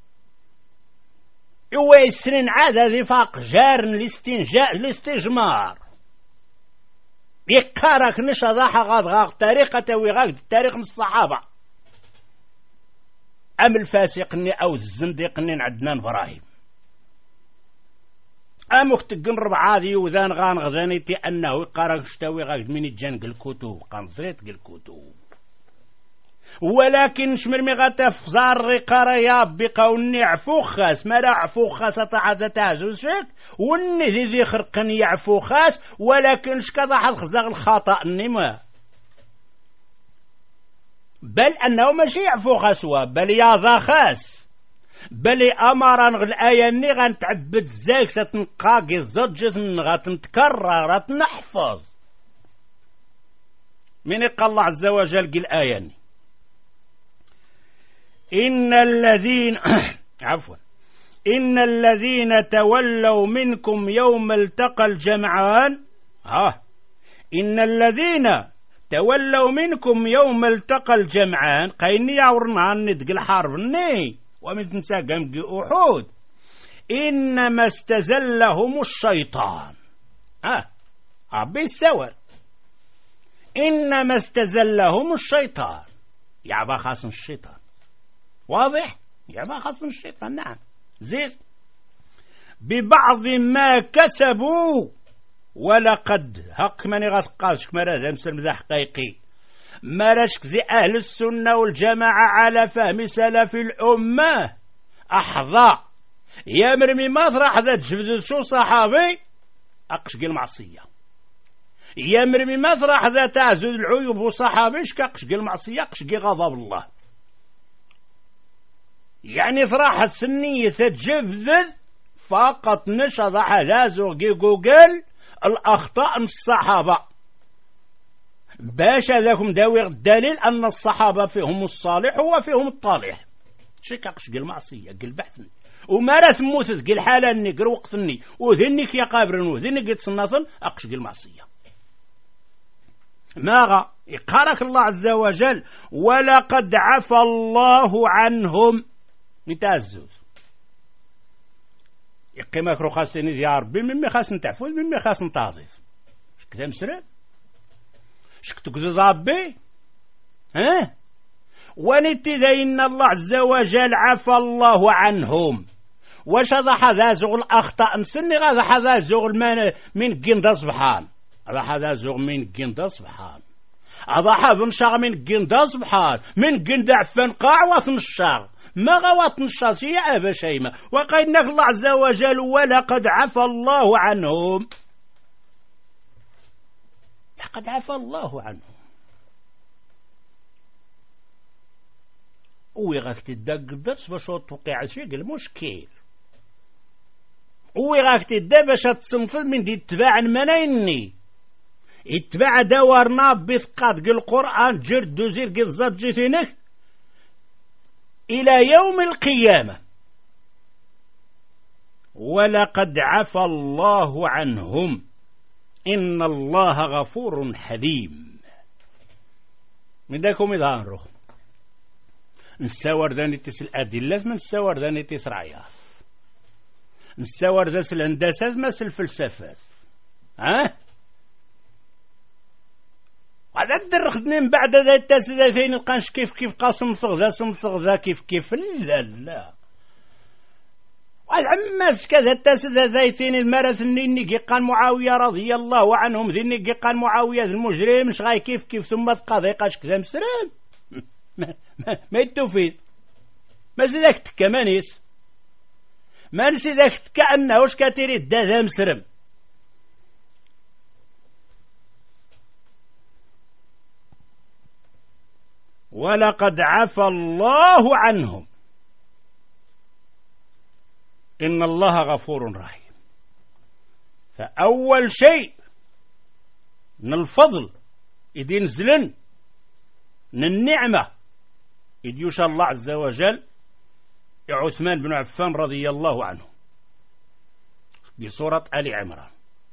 هو يسرين عاد ذي فاق جار الاستنجاء الاستجمار يقارك نشا ضاحا غاد غاق طريقة وغاق التاريخ من الصحابة أم الفاسقني أو الزنديقني عدنان إبراهيم أم اختقن ربع هذه وذان غان غذانيتي أنه يقارك شتاوي غاق من الجنق الكتب قنصريت الكتب ولكن شمرمي غتف زار رقاريا بقوني عفو خاس ما لا عفو خاس تعزة تعزوز شك وني ذي ذي خرقني يعفو خاس ولكن شكذا حد خزاق الخطأ النما بل أنه ماشي يعفو خاسوا بل ياذا خاس بل أمرا الآية ني غنتعبد زاك ستنقاقي الزجة غتنتكرر غتنحفظ من يقال الله عز وجل قل الآية ني إن الذين عفوا إن الذين تولوا منكم يوم التقى الجمعان ها إن الذين تولوا منكم يوم التقى الجمعان قيني يعورنا ندق الحرب ني ومن تنسى قمق أحود إنما استزلهم الشيطان ها عبي السور إنما استزلهم الشيطان يعبا خاص الشيطان واضح يعبا خاص الشيطان نعم زيد ببعض ما كسبوا ولقد هق ماني غاسقاشك مرا مسلم ذا حقيقي مرشك ذي أهل السنة والجماعة على فهم سلف الأمة أحظى يا مرمي مطرح ذا تجبد شو صحابي أقشق المعصية يا مرمي مطرح ذا تعزد العيوب وصحابي شك أقشق المعصية أقشق غضب الله يعني صراحة السنية تجبد فقط نشط حلازو جوجل الأخطاء من الصحابة باش هذاكم داوي الدليل أن الصحابة فيهم الصالح وفيهم الطالح شكاقش قل معصية قل بحثني وما راس موثث قل حالا نقر وقتني وذنك يا قابرن وذنك قد صناثن أقش قل معصية ماغا يقارك الله عز وجل ولقد عفى الله عنهم نتعزز يقيم اكرو خاصني يا ربي مما خاص نتعفو مما خاص نتعظيف شكذا مسرع شكتو كذا ربي ها ونتي ذين الله عز وجل عفى الله عنهم واش هذا حذا زغ الأخطاء مسني هذا حذا زغ من من قندا سبحان هذا حذا زغ من قندا سبحان هذا حذا نشاغ من قندا سبحان من قندا عفان قاع وثن الشاغ ما غوات نشاط يا أبا شيمة وقيلنا الله عز وجل ولقد عفى الله عنهم لقد عفى الله عنهم ويغاك تدقدس باش توقع شيء المشكل ويغاك تدى باش تصنفذ من دي اتباع المنايني اتباع دورنا بثقات القرآن جرد دوزير قد زرجتينك إلى يوم القيامة ولقد عفى الله عنهم إن الله غفور حليم من داكم إذا نروح نساور ذاني تسل الأدلة من نساور ذاني تسل عياث نساور ذا سل هندسة ما سل فلسفات ها هذا الدرخ من بعد ذا التسلسين القنش كيف كيف قاسم ثغذا سم ثغذا كيف كيف لا لا وعماس كذا تاسد زيتين المرس إني قال معاوية رضي الله عنهم ذني قال معاوية المجرم مش غاي كيف كيف ثم تقاضي قاش كذا مسرم ما, ما, ما يتوفيد ما ذاك تكمانيس ما نسي ذاك كأنه وش كاتيري الدادا مسرم. ولقد عفى الله عنهم إن الله غفور رحيم. فأول شيء من الفضل إذ نزلن من النعمة إذ يشاء الله عز وجل عثمان بن عفان رضي الله عنه بسورة آل عمران.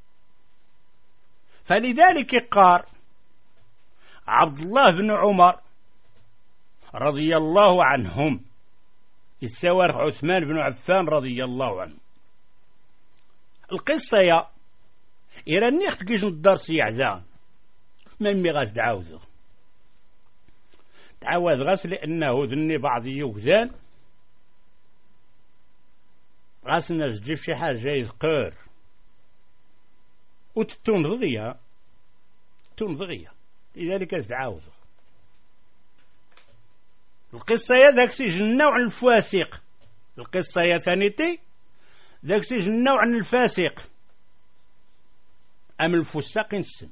فلذلك قال عبد الله بن عمر رضي الله عنهم السوار عثمان بن عفان رضي الله عنه. القصة يا إيراني اختكيش الدرس يعزان من مي غاز دعاوزه تعاوز غاس لأنه ذني بعض يوزان غاس الناس تجيب شي حاجة يذكر وتتون ضغية تون ضغية لذلك ازدعاوزه. القصة يا ذاك سجن نوع الفاسق. القصة يا ثانيتي ذاك سجن نوع الفاسق أم الفساق السن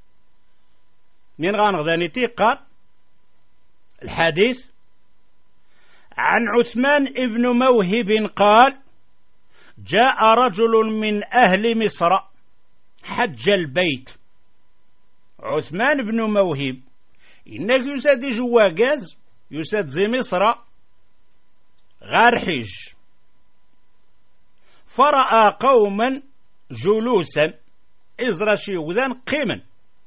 من غانغذانيتي قال الحديث عن عثمان ابن موهب قال جاء رجل من أهل مصر حج البيت. عثمان بن موهب إنك يساد جواجاز يساد زي مصر غار حج فرأى قوما جلوسا إزرشي وذان قيما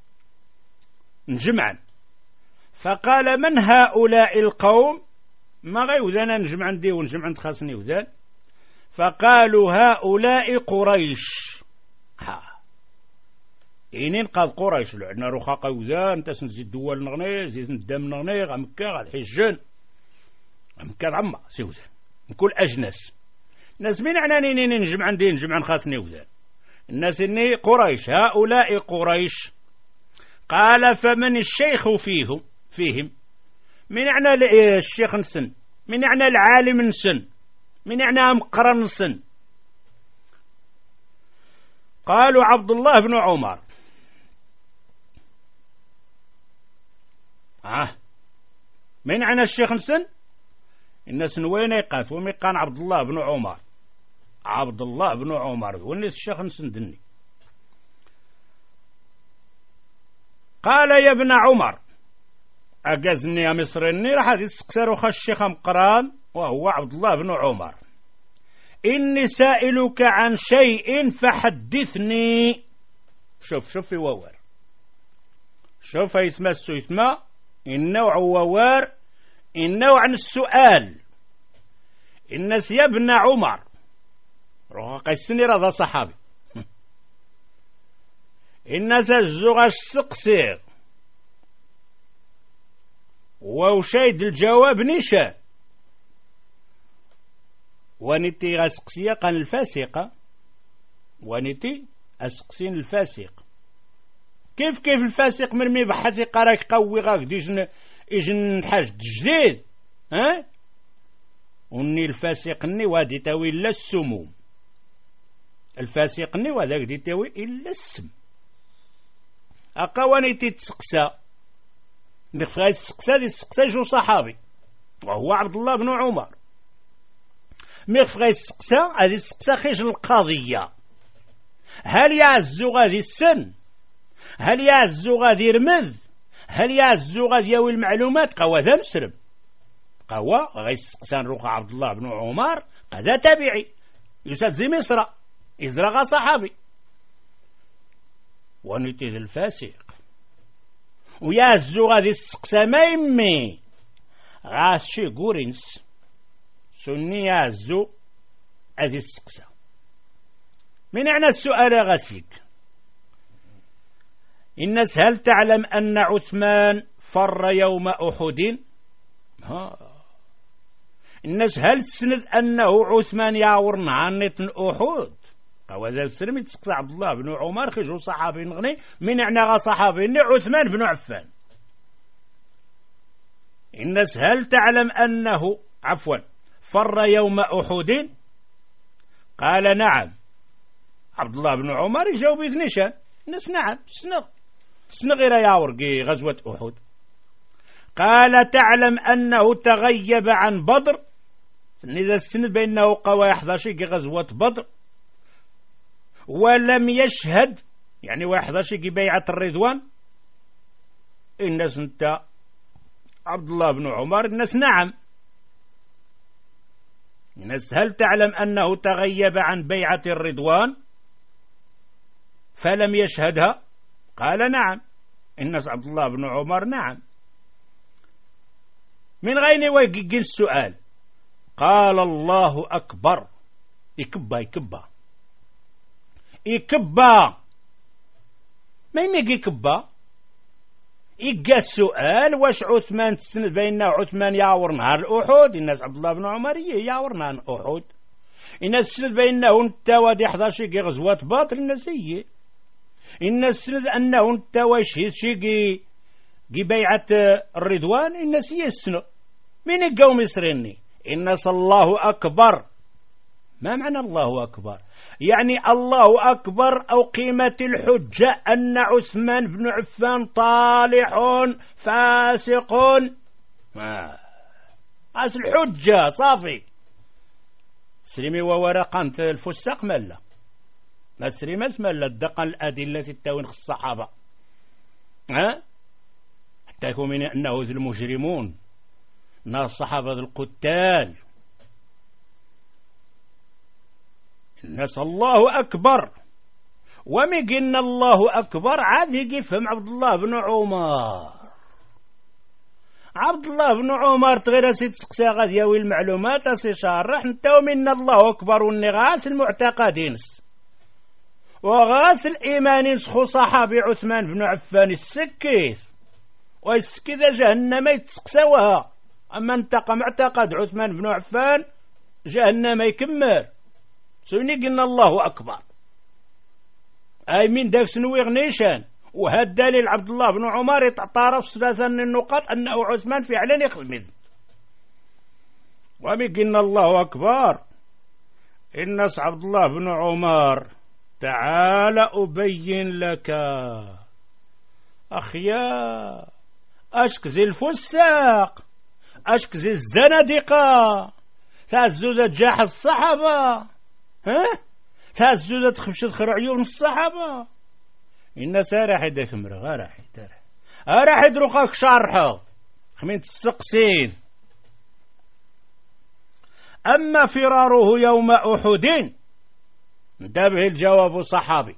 نجمعا فقال من هؤلاء القوم ما غيوذانا نجمع عندي ونجمع عند خاصني وذان فقالوا هؤلاء قريش. ها إنين قال قريش لعنا رخاقة وذان تسنزيد دول نغني زيد ندام نغني غمكا غاد حجان غمكا عما سيوذان نكل أجناس ناس من عنانين نجمع عندي نجمع عند خاصني وذان الناس إني قريش هؤلاء قريش. قال فمن الشيخ فيهم فيهم من عنى الشيخ نسن من عنى العالم نسن من عنى مقرن نسن. قالوا عبد الله بن عمر. آه من عنى الشيخ نسن الناس وين يقات وميقان عبد الله بن عمر عبد الله بن عمر والناس الشيخ نسن دني. قال يا ابن عمر أجازني يا مصرني راح يسكسر وخش الشيخ مقران وهو عبد الله بن عمر إني سائلك عن شيء فحدثني. شوف شوف في ووار شوف يتمس يتما النوع ووار النوع عن السؤال. الناس يا ابن عمر روح قيسني رضا صحابي الناس الزغاش سقسير ووشايد الجواب نشا ونتي غسقسية قال الفاسقة ونتي أسقسين الفاسق. كيف كيف الفاسق مرمي بحثي قراك قوي غاك ديجن إجن حاج جديد ها وني الفاسق ني وادي تاوي إلا السموم الفاسق ني وذاك دي تاوي إلا السم. أقواني تتسقسى نخفى السقسى دي السقسى جو صحابي وهو عبد الله بن عمر مخفى السقسى هذه السقسى خيج القضية هل يعزو غادي السن هل يعزو غادي يرمز هل يعزو غادي ياوي المعلومات قوى ذا مسرب قوى غادي السقسى نروح عبد الله بن عمر هذا تابعي يساد زي مصر إزرق صحابي ونتيذ الفاسق ويعزو غادي السقسى ما يمي غاشي قورنس سني يعزو هذه السقسى. من أعنى السؤال غسيك الناس هل تعلم أن عثمان فر يوم أحد؟ ها الناس هل تسند أنه عثمان ياور نهار نيت أحد وهذا السلم يتسقى عبد الله بن عمر خيجو صحابي نغني من يعني صحابي عثمان بن عفان. الناس هل تعلم أنه عفوا فر يوم أحد؟ قال نعم. عبد الله بن عمر يجاوب نيشان الناس نعم سنغ سنغ غير ياورقي غزوة أحد. قال تعلم أنه تغيب عن بدر؟ إذا السند بأنه قوى إحدى عشر غزوة بدر ولم يشهد يعني واحد عشر بيعة الرضوان. الناس انت عبد الله بن عمر الناس نعم. الناس هل تعلم أنه تغيب عن بيعة الرضوان فلم يشهدها؟ قال نعم. الناس عبد الله بن عمر نعم. من غير ويقين السؤال قال الله أكبر يكبا يكبا يكبا ما يميق يكبا يقى السؤال واش عثمان تسند بيننا عثمان ياور نهار الأحد؟ الناس عبد الله بن عمر ياور نهار الأحد. الناس تسند بيننا انت وادي إحدى عشر غزوة باطل الناس هي الناس تسند أنه انت ويشهد شي قي بيعة الرضوان الناس هي السنة من القوم يسرني الناس الله أكبر. ما معنى الله أكبر؟ يعني الله أكبر أو قيمة الحجة أن عثمان بن عفان طالح فاسق ما أس الحجة صافي سلمي وورقان الفساق ملا ما سلمي ملا الدقن الأدلة التوين الصحابة ها حتى يكون من أنه المجرمون نار الصحابة القتال. الناس الله أكبر ومقلنا الله أكبر عاد يفهم عبد الله بن عمر. عبد الله بن عمر تغير سيتسقسي غادي ياوي المعلومات سيشارح نتاو من الله أكبر والنغاس المعتقدين وغاس الإيمان سخو صحابي عثمان بن عفان السكيت ويسكي ذا جهنم يتسقسوها. أما انتقى معتقد عثمان بن عفان جهنم يكمل سوني قلنا الله أكبر أي من داك سنويغ نيشان. وهذا الدليل عبد الله بن عمر يتعترف ثلاثا النقاط أنه عثمان فعلا يخمد ومي قلنا الله أكبر. الناس عبد الله بن عمر تعال أبين لك أخيا أشك زي الفساق أشك زي الزنادقة تهزوزة جاح الصحابة ها تهزوزة تخمشت خر عيون الصحابة. الناس راح يدك مرة راح يدرح راح يدرخك شرحه خمين تسقسين. أما فراره يوم أحد انتبه الجواب صحابي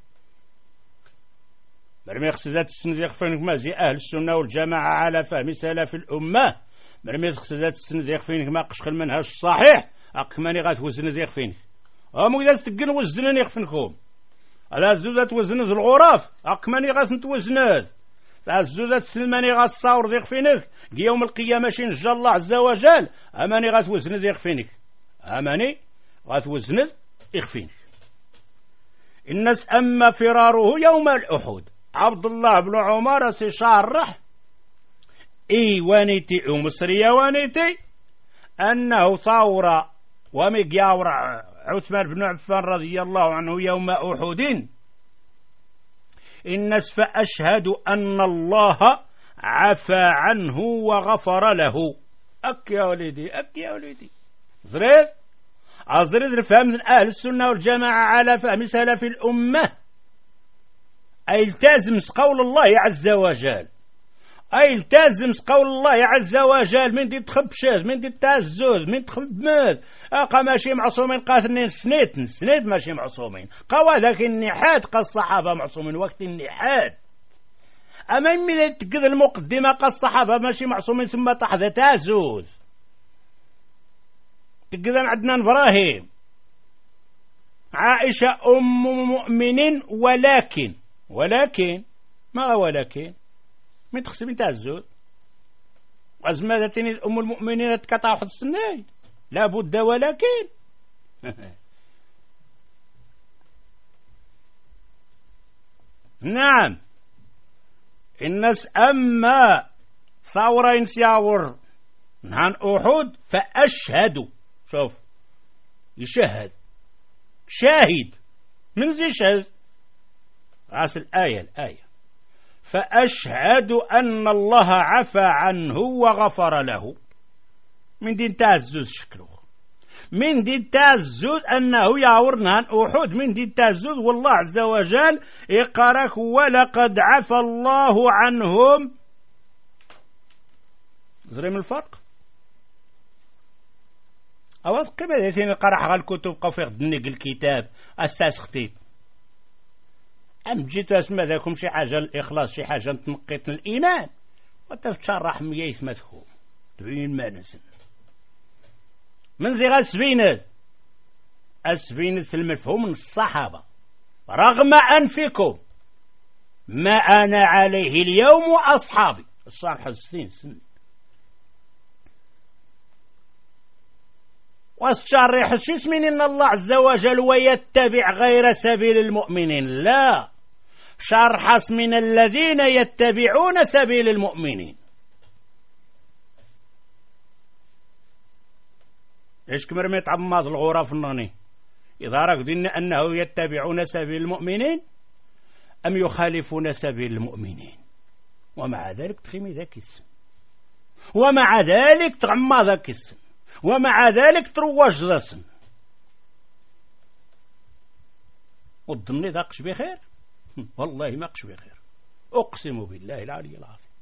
مرمي يقصدات السنة يخفينك ما زي أهل السنة والجماعة على فهم سلف الأمة مرمي يقصدات السنة يخفينك ما قشق المنهج الصحيح أقماني غات وزن يخفينك أمو إذا استقن وزنن يخفينكم على الزوزة وزن الغرف أقماني غات نتوزناد الزوزة السلماني غات صاور يخفينك يوم القيامة شين جا الله عز وجل أماني غات وزن يخفينك أماني غات وزن يخفينك. الناس أما فراره يوم الأحد عبد الله بن عمر سيشارح إي وانيتي ومصرية وانيتي أنه صور ومقياور عثمان بن عفان رضي الله عنه يوم أحد. الناس فأشهد أن الله عفى عنه وغفر له. أك يا وليدي أك يا وليدي زريد أزرد الفهم من أهل السنة والجماعة على فهم سلف الأمة أي التزم قول الله عز وجل أي التزم قول الله عز وجل من دي تخبشات من دي تهزوز من تخبمات أقا ماشي معصومين قاتلين سنيت سنيت ماشي معصومين قوى ذاك النحاد قا الصحابة معصومين وقت النحاد. أما من تقذ المقدمة قا الصحابة ماشي معصومين ثم تحذا تهزوز تقذن عدنان إبراهيم عائشة أم مؤمنين ولكن ولكن ما ولكن من تخسبين تهزوز وأزمادتني أم المؤمنين تقطع واحد السناي لا بد ولكن نعم الناس أما ثورين سياور عن أحد فأشهد شوف يشهد شاهد من زي شهد راس الآية الآية فأشهد أن الله عفى عنه وغفر له من دين تعزز شكله من دين تعزز أنه يعورن عن أحد من دين تعزز والله عز وجل يقرأك ولقد عفى الله عنهم زريم الفرق أولا قيمة ذاتين قرأ على الكتب قفيق دنيق الكتاب أساس ختيب أم جيت أسمى ذاكم شي حاجة الإخلاص شي حاجة تنقيت الإيمان وتفتشرح ميايث مدخول تبين ما نزل من زي السفينة السفينة المفهوم من الصحابة رغم أنفكم ما أنا عليه اليوم وأصحابي الصالح السنين سنة والشرح شيس من إن الله عز وجل ويتبع غير سبيل المؤمنين لا شرح من الذين يتبعون سبيل المؤمنين إيش كمرميت عماض الغرف الناني إذا رقدين أنه يتبعون سبيل المؤمنين أم يخالفون سبيل المؤمنين ومع ذلك تخيمي ذاك السن ومع ذلك تعمى ذاك السن ومع ذلك ترواج ذاسن والضمني ذاقش بخير والله ما قش بخير أقسم بالله العلي العظيم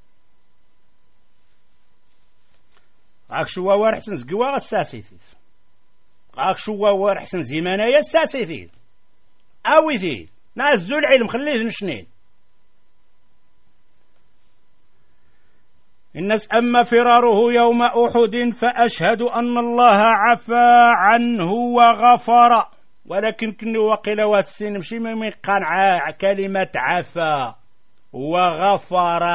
عاك شوا وارحسن زقوا الساسيثيث عاك شوا وارحسن زمانية الساسيثيث أوي ذي نازل العلم خليه نشنين الناس أما فراره يوم أحد فأشهد أن الله عفى عنه وغفر ولكن كني وقيل والسن مشي من قنع كلمة عفا وغفر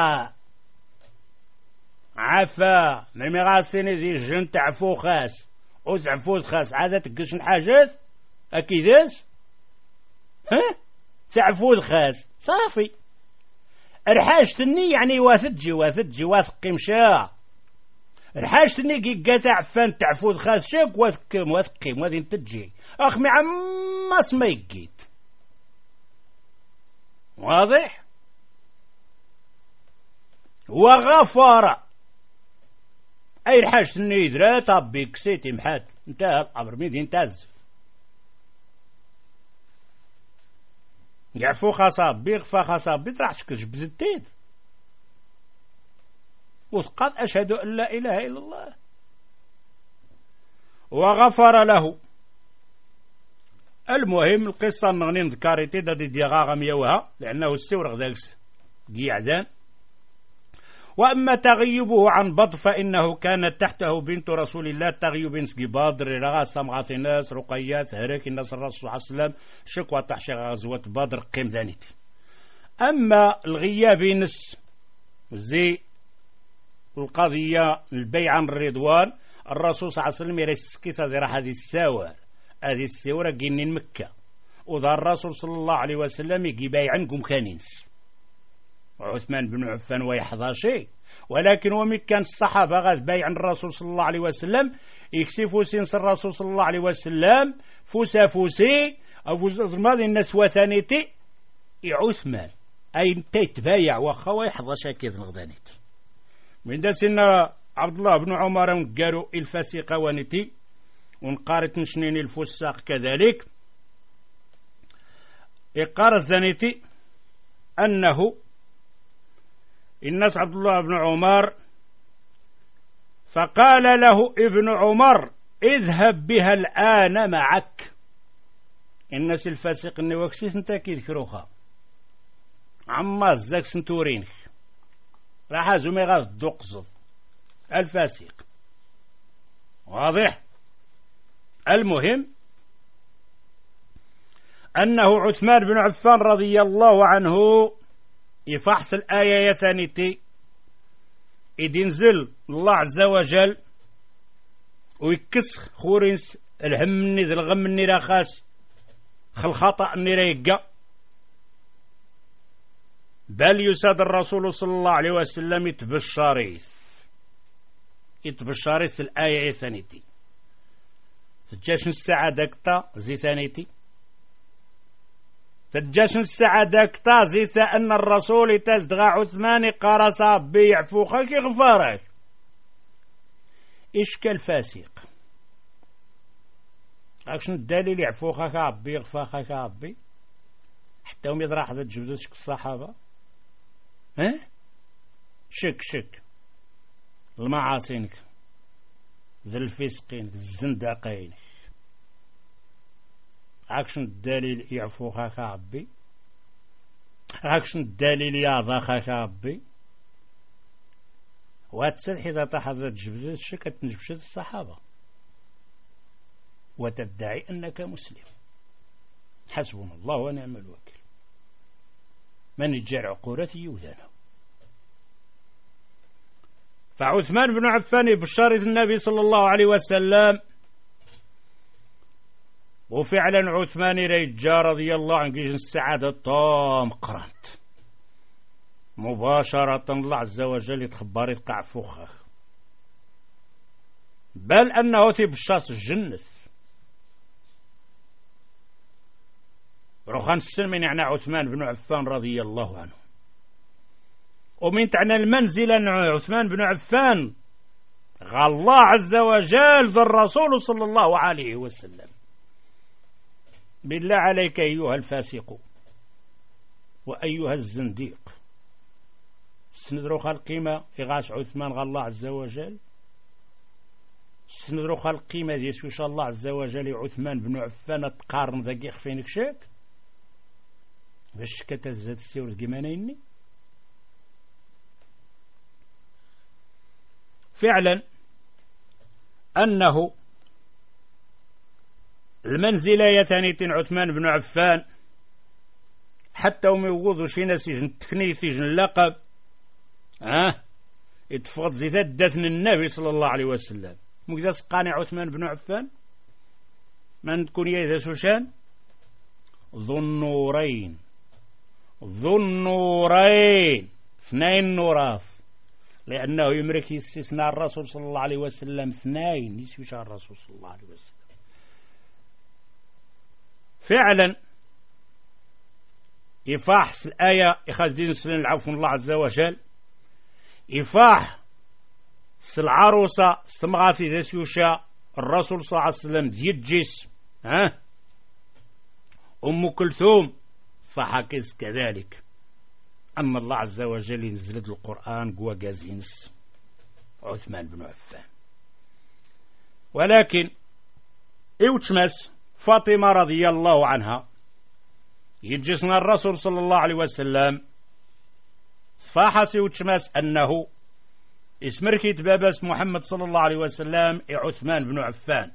عفا مي غاسيني ذي جن تعفو خاس أو تعفوز خاس عادة تقش الحاجات أكيدس ها تعفوز خاس صافي الحاج تني يعني واثجي واثجي واثق مشاء الحاج تني كي قاطع فان تعفوز خاس شاك واثقم واثقم وذي تجي أخ مع ما سميكيت واضح وغفر أي الحاج تني درا طبي كسيتي محات انتهى الأمر ميدين تازف يعفو خصاب بيغفى خصاب بيطرحش كجب زتيد وسقط أشهد أن لا إله إلا الله وغفر له. المهم القصة نغني نذكاريتي دا دي ديغاغا ميوها لأنه السورغ داكس قيعدان. وأما تغيبه عن بدر فإنه كانت تحته بنت رسول الله تغيب نسقي بدر رغا سمغات الناس رقيات هرك الناس الرسول صلى الله عليه وسلم شكوى تحشي غزوة بدر قيم ذانيت. أما الغياب نس زي القضية البيع عن الرضوان الرسول صلى الله عليه وسلم يرسكت هذه الساور هذه السورة جنين مكة وذا الرسول صلى الله عليه وسلم يجي بايع عنكم كانينس عثمان بن عفان ويحظى شيء ولكن ومن كان الصحابة غاز بايع عن الرسول صلى الله عليه وسلم يكسفوا سنس الرسول صلى الله عليه وسلم فوسا فوسي أو فوسا الماضي الناس وثانيتي عثمان أي انتي تبايع وخا ويحظى شاكيز نغدانيتي من دا سنة عبد الله بن عمر قالوا الفاسقة ونتي ونقارت نشنين الفساق كذلك إقار الزنيتي أنه الناس عبد الله بن عمر فقال له ابن عمر اذهب بها الآن معك. الناس الفاسق اني وكسيس انت كيذكروها عما الزاك سنتورينك راح زمي غاز دقزض الفاسق واضح. المهم أنه عثمان بن عفان رضي الله عنه يفحص الآية ثانيتي إذ ينزل الله عز وجل ويكسخ خورنس الهم مني ذا الغم مني را خاس خل خطأ مني را يقع، بل يساد الرسول صلى الله عليه وسلم يتبشريث يتبشريث الآية ثانيتي تجاش الساعة دكتا زي ثانيتي تجاش الساعة دكتا زي أن الرسول تزدغى عثمان قرصا بيعفوخك يغفارك إشكال فاسق أكشن الدليل يعفوخك عبي يغفاخك عبي حتى هم يضرح ذا تجبزتك الصحابة ها شك شك المعاصينك ذا الفسقينك الزندقينك أكشن الدليل يعفوخك عبي أكشن الدليل يعضاخك عبي واتسد إذا طاح ذا تجبزتك كتنجبشت الصحابة وتدعي أنك مسلم. حسبنا الله ونعم الوكيل. من يجار عقورته يوذنه. فعثمان بن عفان بشارة النبي صلى الله عليه وسلم، وفعلا عثمان ريجا رضي الله عنه جيش السعادة طام قرنت مباشرة الله عز وجل يتخبر يتقع فوخه، بل أنه تبشاس الجنة روخان السلمين يعني عثمان بن عفان رضي الله عنه. ومن تعنى المنزل أن عثمان بن عفان غال الله عز وجل ذا الرسول صلى الله عليه وسلم. بالله عليك أيها الفاسق وأيها الزنديق سندرو القيمة إغاس عثمان غال الله عز وجل، سندرو القيمة يسوش الله عز وجل عثمان بن عفان تقارن ذاك خفينك شاك باش كتزاد السيور الجمانيني. فعلا أنه المنزلة يتانيتين عثمان بن عفان حتى وميوضو شي ناس يجن تكنيث يجن اللقب اه يتفض زيتات دفن النبي صلى الله عليه وسلم. مكذا قانع عثمان بن عفان من تكون يا سوشان ذو النورين ذو النورين اثنين نوراف، لأنه يملك استثناء الرسول صلى الله عليه وسلم اثنين يسويش الرسول صلى الله عليه وسلم. فعلا يفاح الآية إخاذ دين سلين العفو الله عز وجل يفاح العروسة استمغاثي ذا سيوشا الرسول صلى الله عليه وسلم ديجيس ها أم كلثوم فحكيز كذلك أن الله عز وجل ينزل القرآن قوى جازينس عثمان بن عفان. ولكن إوتشمس فاطمة رضي الله عنها يجسنا الرسول صلى الله عليه وسلم فحس إوتشمس أنه اسمركيت بابس محمد صلى الله عليه وسلم عثمان بن عفان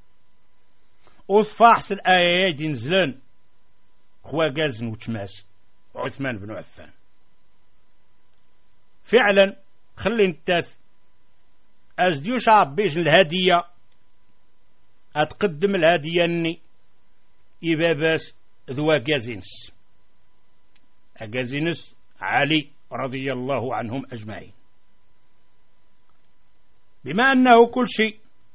وفاحس الآيات ينزلن خوا جازن وتشماس عثمان بن عفان. فعلا خلي نتاث أزديوش عبيش الهدية أتقدم الهدية أني إباباس ذو جازينس أجازينس علي رضي الله عنهم أجمعين. بما أنه كل شيء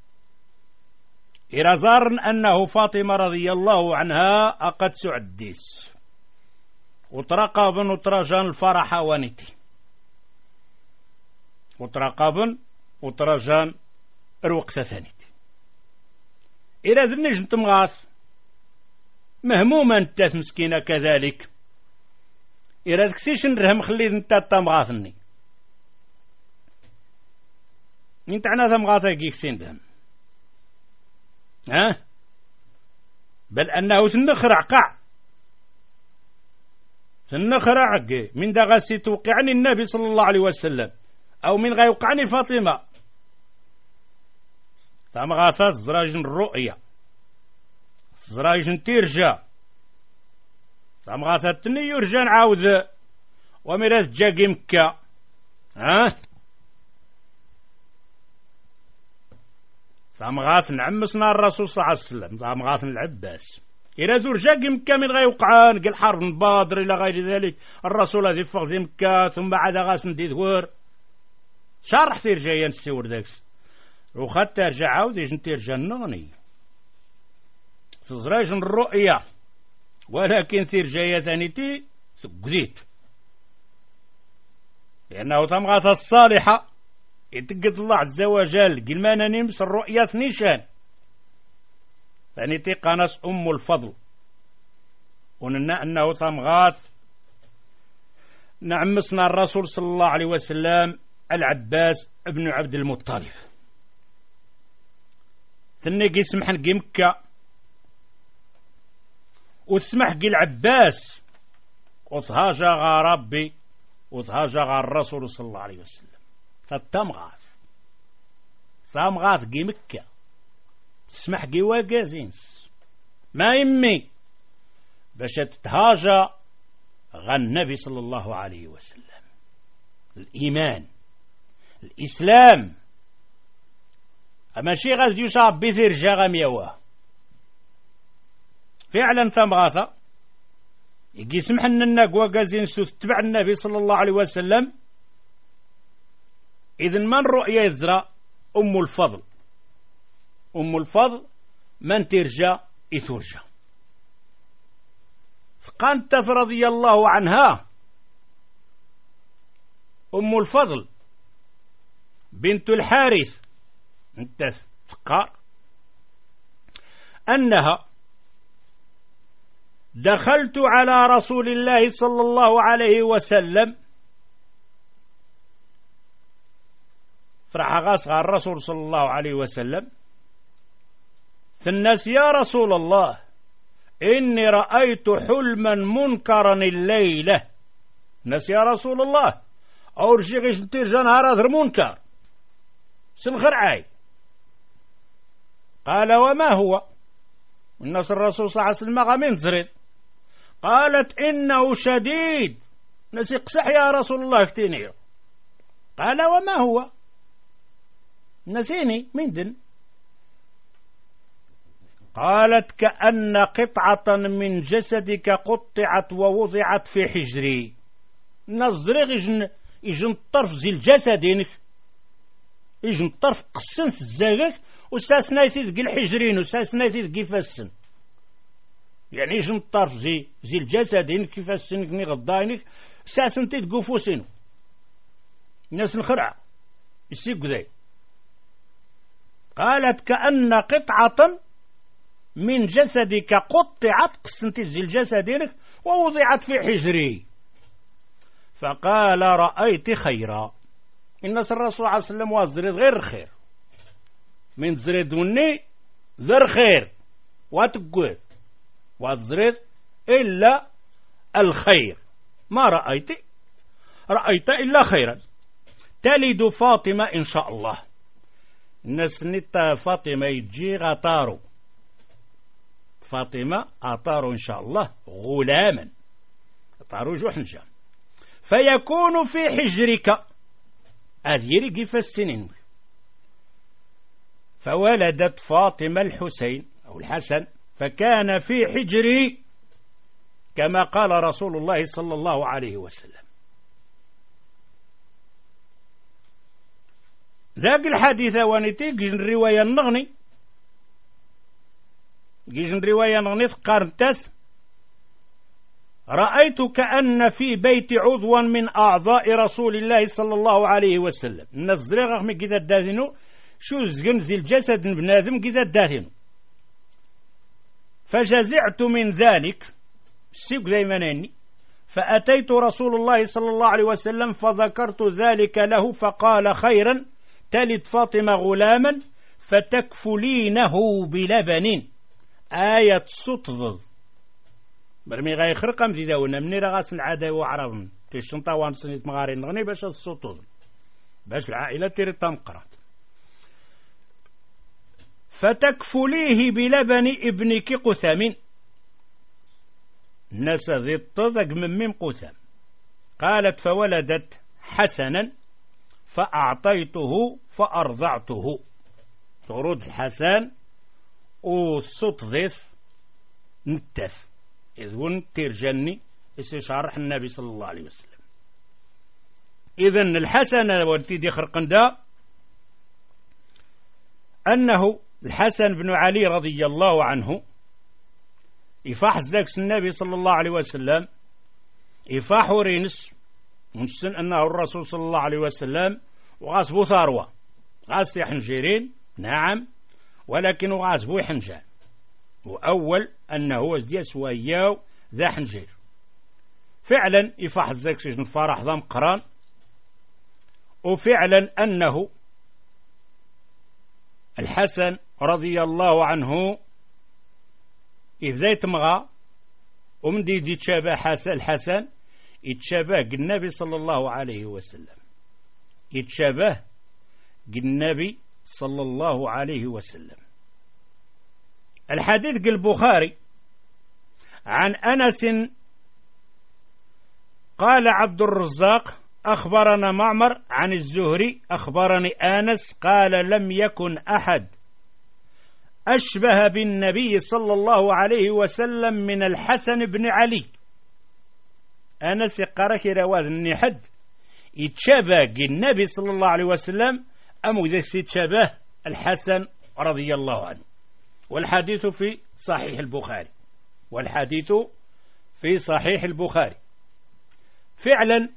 إلى زارن أنه فاطمة رضي الله عنها أقد سعديس وترقبن وترجان الفرح وانتي وترقبن وترجان الوقت ثانيتي إلى ذنج نتمغاث مهموما انت مسكينة كذلك إلى ذكسيش نرهم خليذ انت تمغاثني انت عنا ثمغاثة يجيك سندهم ها بل أنه سنخرع قع سنخرع من دا غاسي توقعني النبي صلى الله عليه وسلم أو من غيوقعني فاطمة ثمغاثة زراج الرؤية زراج تيرجا ثمغاثة تني يرجى عاوذ ومراث جاقي مكة ها تمغاث نعمسنا الرسول صلى الله عليه وسلم تمغاث العباس إلى زور جاك مكة من غيوقعان قال حرب بدر إلى غير ذلك الرسول هذه فغ زي مكة ثم بعد غاس ندي ثور شرح تير جايا نسيور داكس وخد ترجع عاود يجن ترجع نغني تزراج الرؤية ولكن تير جايا ثانيتي قديت لأنه تمغاث الصالحة يتقد الله عز وجل قل ما نمس الرؤية نيشان ثانيتي قناس أم الفضل وننا أنه تمغاث نعمسنا الرسول صلى الله عليه وسلم العباس ابن عبد المطلب ثني قي سمح نقي مكة وتسمح قي العباس وتهاجا غا ربي وتهاجا غا الرسول صلى الله عليه وسلم فالتمغاث تمغاث قي مكة تسمح قي واقازينس ما يمي باش تتهاجا غا النبي صلى الله عليه وسلم الإيمان الإسلام أما شي غاز يصاب بثير جاغم يواه فعلا تمغاثة يجي سمح لنا قواقازين سوث تبع النبي صلى الله عليه وسلم إذن من رؤية يزرى أم الفضل أم الفضل من ترجى إثرجى فقانت رضي الله عنها أم الفضل بنت الحارث انت تقار أنها دخلت على رسول الله صلى الله عليه وسلم فرح غاصغى الرسول صلى الله عليه وسلم الناس يا رسول الله إني رأيت حلما منكرا الليلة الناس يا رسول الله أورجي غيش نتير نهار هذا منكر سنخر عاي قال وما هو الناس الرسول صلى الله عليه وسلم غامين تزريد قالت إنه شديد ناس يقسح يا رسول الله اكتيني قال وما هو نسيني من دن قالت كأن قطعة من جسدك قطعت ووضعت في حجري نظري يجن يجن طرف زي الجسدينك يجن طرف قسن الزاقك وساسنايتي ذق الحجرين وساسنايتي ذق فسن يعني يجن طرف زي زي الجسدينك كيفاسنك ني غضاينك ساسنتي ذق فوسينو الناس نخرع يسيق ذي قالت كأن قطعة من جسدك قطعت قسنتي زي الجسدينك ووضعت في حجري فقال رأيت خيرا الناس الرسول عليه السلام وزريد غير خير من زريدوني ذر خير واتقوث وزريد إلا الخير ما رأيت رأيت إلا خيرا تلد فاطمة إن شاء الله الناس نتا فاطمة يجي غطارو فاطمة أطارو إن شاء الله غلاما أطارو جوحنجا فيكون في حجرك أذيري كيف السنين فولدت فاطمة الحسين أو الحسن فكان في حجري كما قال رسول الله صلى الله عليه وسلم ذاك الحديث وانتي جن رواية النغني جن رواية النغني قارنتس رأيت كأن في بيت عضوا من أعضاء رسول الله صلى الله عليه وسلم النزري رغم كذا الداثنو شو زقن زي الجسد بنادم كذا الداثنو فجزعت من ذلك سيق زي مناني فأتيت رسول الله صلى الله عليه وسلم فذكرت ذلك له فقال خيرا تلد فاطمة غلاما فتكفلينه بلبن آية سطض برمي غاي خرقم زي داونا مني رغاس العادة وعرضن تيشن طوان سنيت مغارين نغني باش السطض باش العائلة تيري تنقرات فتكفليه بلبن ابنك قثام نسى الطزق من ميم قثام قالت فولدت حسنا فأعطيته فأرضعته ورود الحسن وصوت ضيف نتاف إذن ترجني استشارح النبي صلى الله عليه وسلم. إذن الحسن والتي خرقندا أنه الحسن بن علي رضي الله عنه يفاح زاكس النبي صلى الله عليه وسلم يفاح ورينس ونسن أنه الرسول صلى الله عليه وسلم وغاسبو ثروة غاس حنجيرين نعم ولكن غاسبو حنجان وأول أنه ازدي سوياو ذا حنجير فعلا يفاح زاكس الفرح ذا مقران وفعلا أنه الحسن رضي الله عنه إذا يتمغى ومن دي يتشابه حسن الحسن يتشابه النبي صلى الله عليه وسلم يتشابه النبي صلى الله عليه وسلم. الحديث قال البخاري عن أنس قال عبد الرزاق أخبرنا معمر عن الزهري أخبرني أنس قال لم يكن أحد أشبه بالنبي صلى الله عليه وسلم من الحسن بن علي. أنس يقرأ رواز أن حد يتشابه النبي صلى الله عليه وسلم أم إذا يتشابه الحسن رضي الله عنه. والحديث في صحيح البخاري والحديث في صحيح البخاري فعلا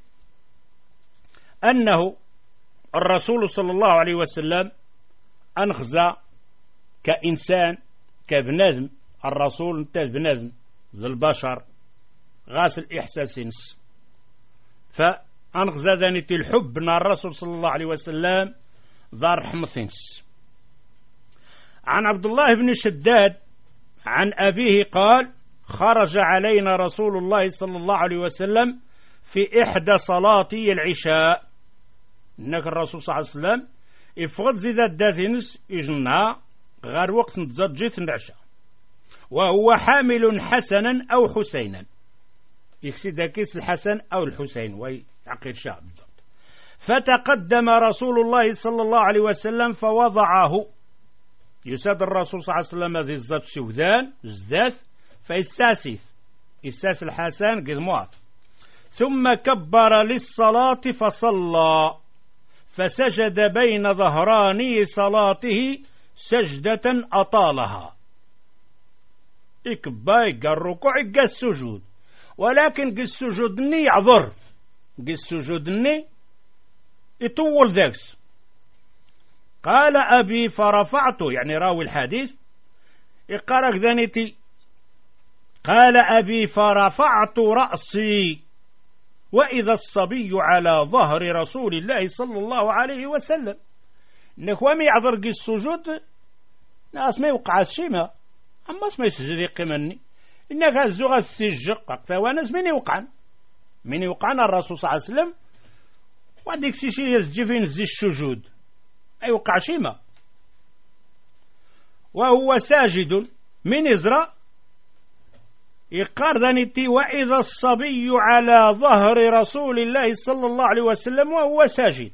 أنه الرسول صلى الله عليه وسلم أنخزى كإنسان كبنادم الرسول نتاج بنادم ذو البشر غاس الإحساسينس فأنخزى ذانيتي الحب نا الرسول صلى الله عليه وسلم ذا رحمثينس. عن عبد الله بن شداد عن أبيه قال خرج علينا رسول الله صلى الله عليه وسلم في إحدى صلاتي العشاء إنك الرسول صلى الله عليه وسلم يفقد زيادة داثنس يجنى غير وقت نتزجيت العشاء وهو حامل حسنا أو حسينا يكسي كيس الحسن أو الحسين ويعقيد شعب بالضبط. فتقدم رسول الله صلى الله عليه وسلم فوضعه يساد الرسول صلى الله عليه وسلم هذه الزاد شوذان الزاث فيستاسث يستاس الحسن قد موات ثم كبر للصلاة فصلى فسجد بين ظهراني صلاته سجدة أطالها إكباي قال الركوع قال السجود ولكن قال السجود ني يعذر قال السجود ني يطول ذاكس. قال أبي فرفعته يعني راوي الحديث يقرأ ذانيتي قال أبي فرفعت رأسي وإذا الصبي على ظهر رسول الله صلى الله عليه وسلم نخوامي يعذر قي السجود ناس ما يوقع الشيمة أما اسمه يسجد يقمني إنك هزوغ السجق فوانس من يوقعن من يوقعن الرسول صلى الله عليه وسلم وعندك سيشي يسجفين زي السجود أي وقع شيمة وهو ساجد من إزراء يقار ذانيتي وإذا الصبي على ظهر رسول الله صلى الله عليه وسلم وهو ساجد.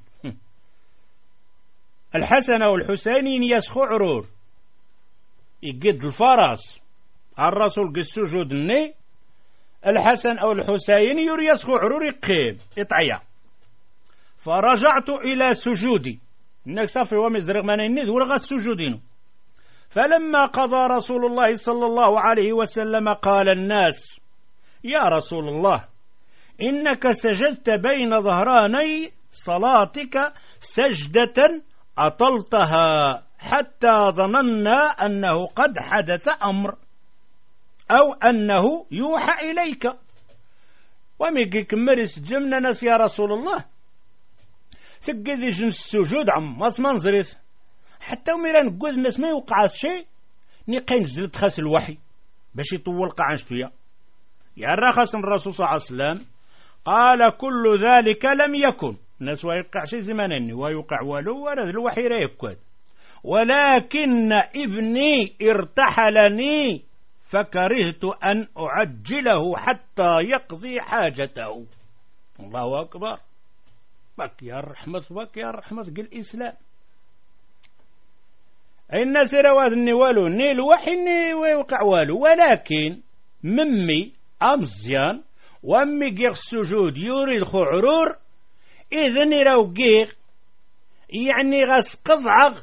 الحسن والحسين يسخو عرور يقد الفرس الرسول قد سجود الني الحسن أو الحسين يري يسخو عرور يقيم يطعيا فرجعت إلى سجودي إنك صافي ومزرق من النذ ورغى السجودين. فلما قضى رسول الله صلى الله عليه وسلم قال الناس يا رسول الله إنك سجدت بين ظهراني صلاتك سجدة أطلتها حتى ظننا أنه قد حدث أمر أو أنه يوحى إليك وميقك مرس جمنا ناس يا رسول الله تقذي جنس السجود عم ماس منظرث حتى وميران نقول الناس ما يوقع الشيء نيقين نزلت خاس الوحي باش يطول قاعن شوية يا الرخص الرسول صلى الله عليه وسلم قال كل ذلك لم يكن الناس ويوقع شيء زمانني ويوقع ولو ورد الوحي لا يكون ولكن ابني ارتحلني فكرهت أن أعجله حتى يقضي حاجته. الله أكبر بك يا رحمة بك يا رحمة قل الإسلام. الناس روادني والو ني الوحي ني ويوقع والو، ولكن ممي أمزيان وأمي قيغ السجود يوري الخعرور إذن يراو قيغ يعني غاس قضعغ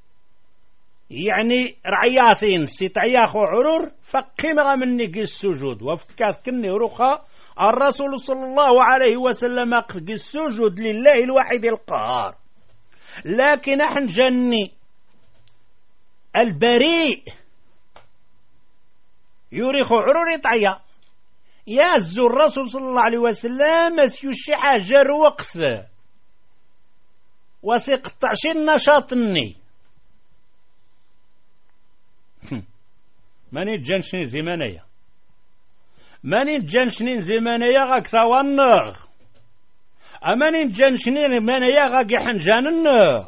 يعني رعياثين سيتعيا خعرور فقيم من نقي السجود وفكاث كني رخا الرسول صلى الله عليه وسلم قد السجود لله الواحد القهار. لكن احن جني البريء يوري خعرور يطعيا ياز الرسول صلى الله عليه وسلم اسيو شي حاجه وقف وسيقطع شي نشاطني ماني تجنشني زمانية ماني تجنشني زمانية غاك ثوانغ أماني تجنشني زمانية غاك حنجان النغ.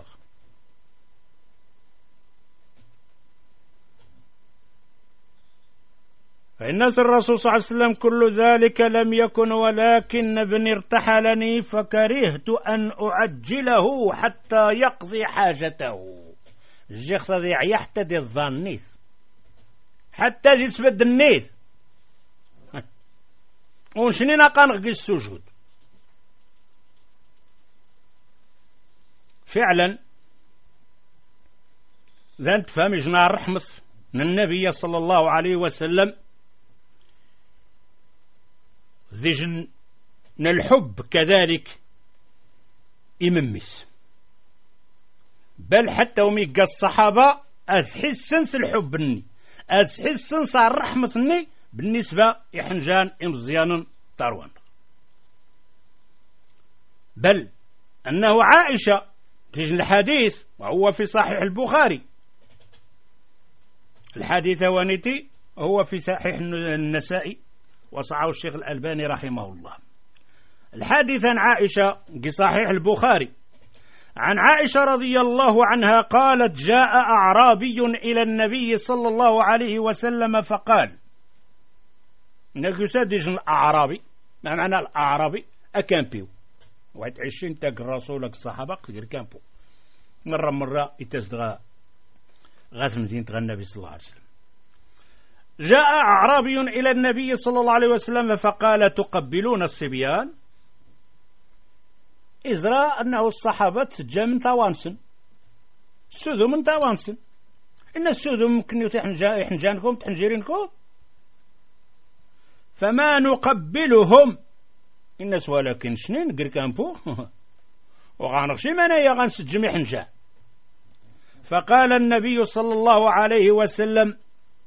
فالناس الرسول صلى الله عليه وسلم كل ذلك لم يكن، ولكن ابني ارتحلني فكرهت أن أعجله حتى يقضي حاجته. الجيخ ذي يحتدي الظنيث حتى يسبد النيث ونشنينا قنغ السجود. فعلا ذا تفهم جنا الرحمس من النبي صلى الله عليه وسلم ذي الحب كذلك يممس، بل حتى وميقى الصحابة أزحس سنس الحب الني أزحس سنس الرحمة الني بالنسبة إحنجان إمزيان تروان. بل أنه عائشة في الحديث وهو في صحيح البخاري، الحديث وانتي هو في صحيح النسائي وصعه الشيخ الألباني رحمه الله. الحديث عن عائشة في صحيح البخاري عن عائشة رضي الله عنها قالت: جاء أعرابي إلى النبي صلى الله عليه وسلم فقال، نكسادج الأعرابي، ما معنى الأعرابي؟ أكامبيو واحد عشرين تاك رسولك الصحابة قدر كامبو مرة مرة يتزدغى غاث مزين تغى النبي صلى الله عليه وسلم. جاء أعرابي إلى النبي صلى الله عليه وسلم فقال: تقبلون الصبيان؟ إزراء أنه الصحابة جاء من توانسن السودو من توانسن، إن السودو ممكن يحنجانكم تحنجيرينكم، فما نقبلهم الناس ولكن شنين نقر كامبو وغانغشي منايا غنسجم يحنجان. فقال النبي صلى الله عليه وسلم: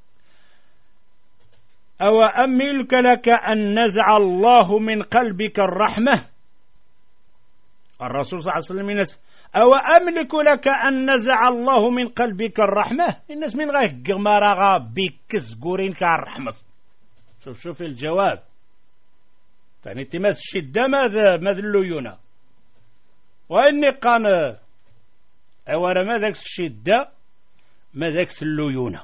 أو أملك لك أن نزع الله من قلبك الرحمة؟ الرسول صلى الله عليه وسلم ينس: أو أملك لك أن نزع الله من قلبك الرحمة؟ الناس من غير قمارا بك زقورين كالرحمة. شوف شوف الجواب، يعني تماث الشدة ماذا ماذا الليونة، وإني قان أولا ما ذاك الشدة ما ذاك الليونة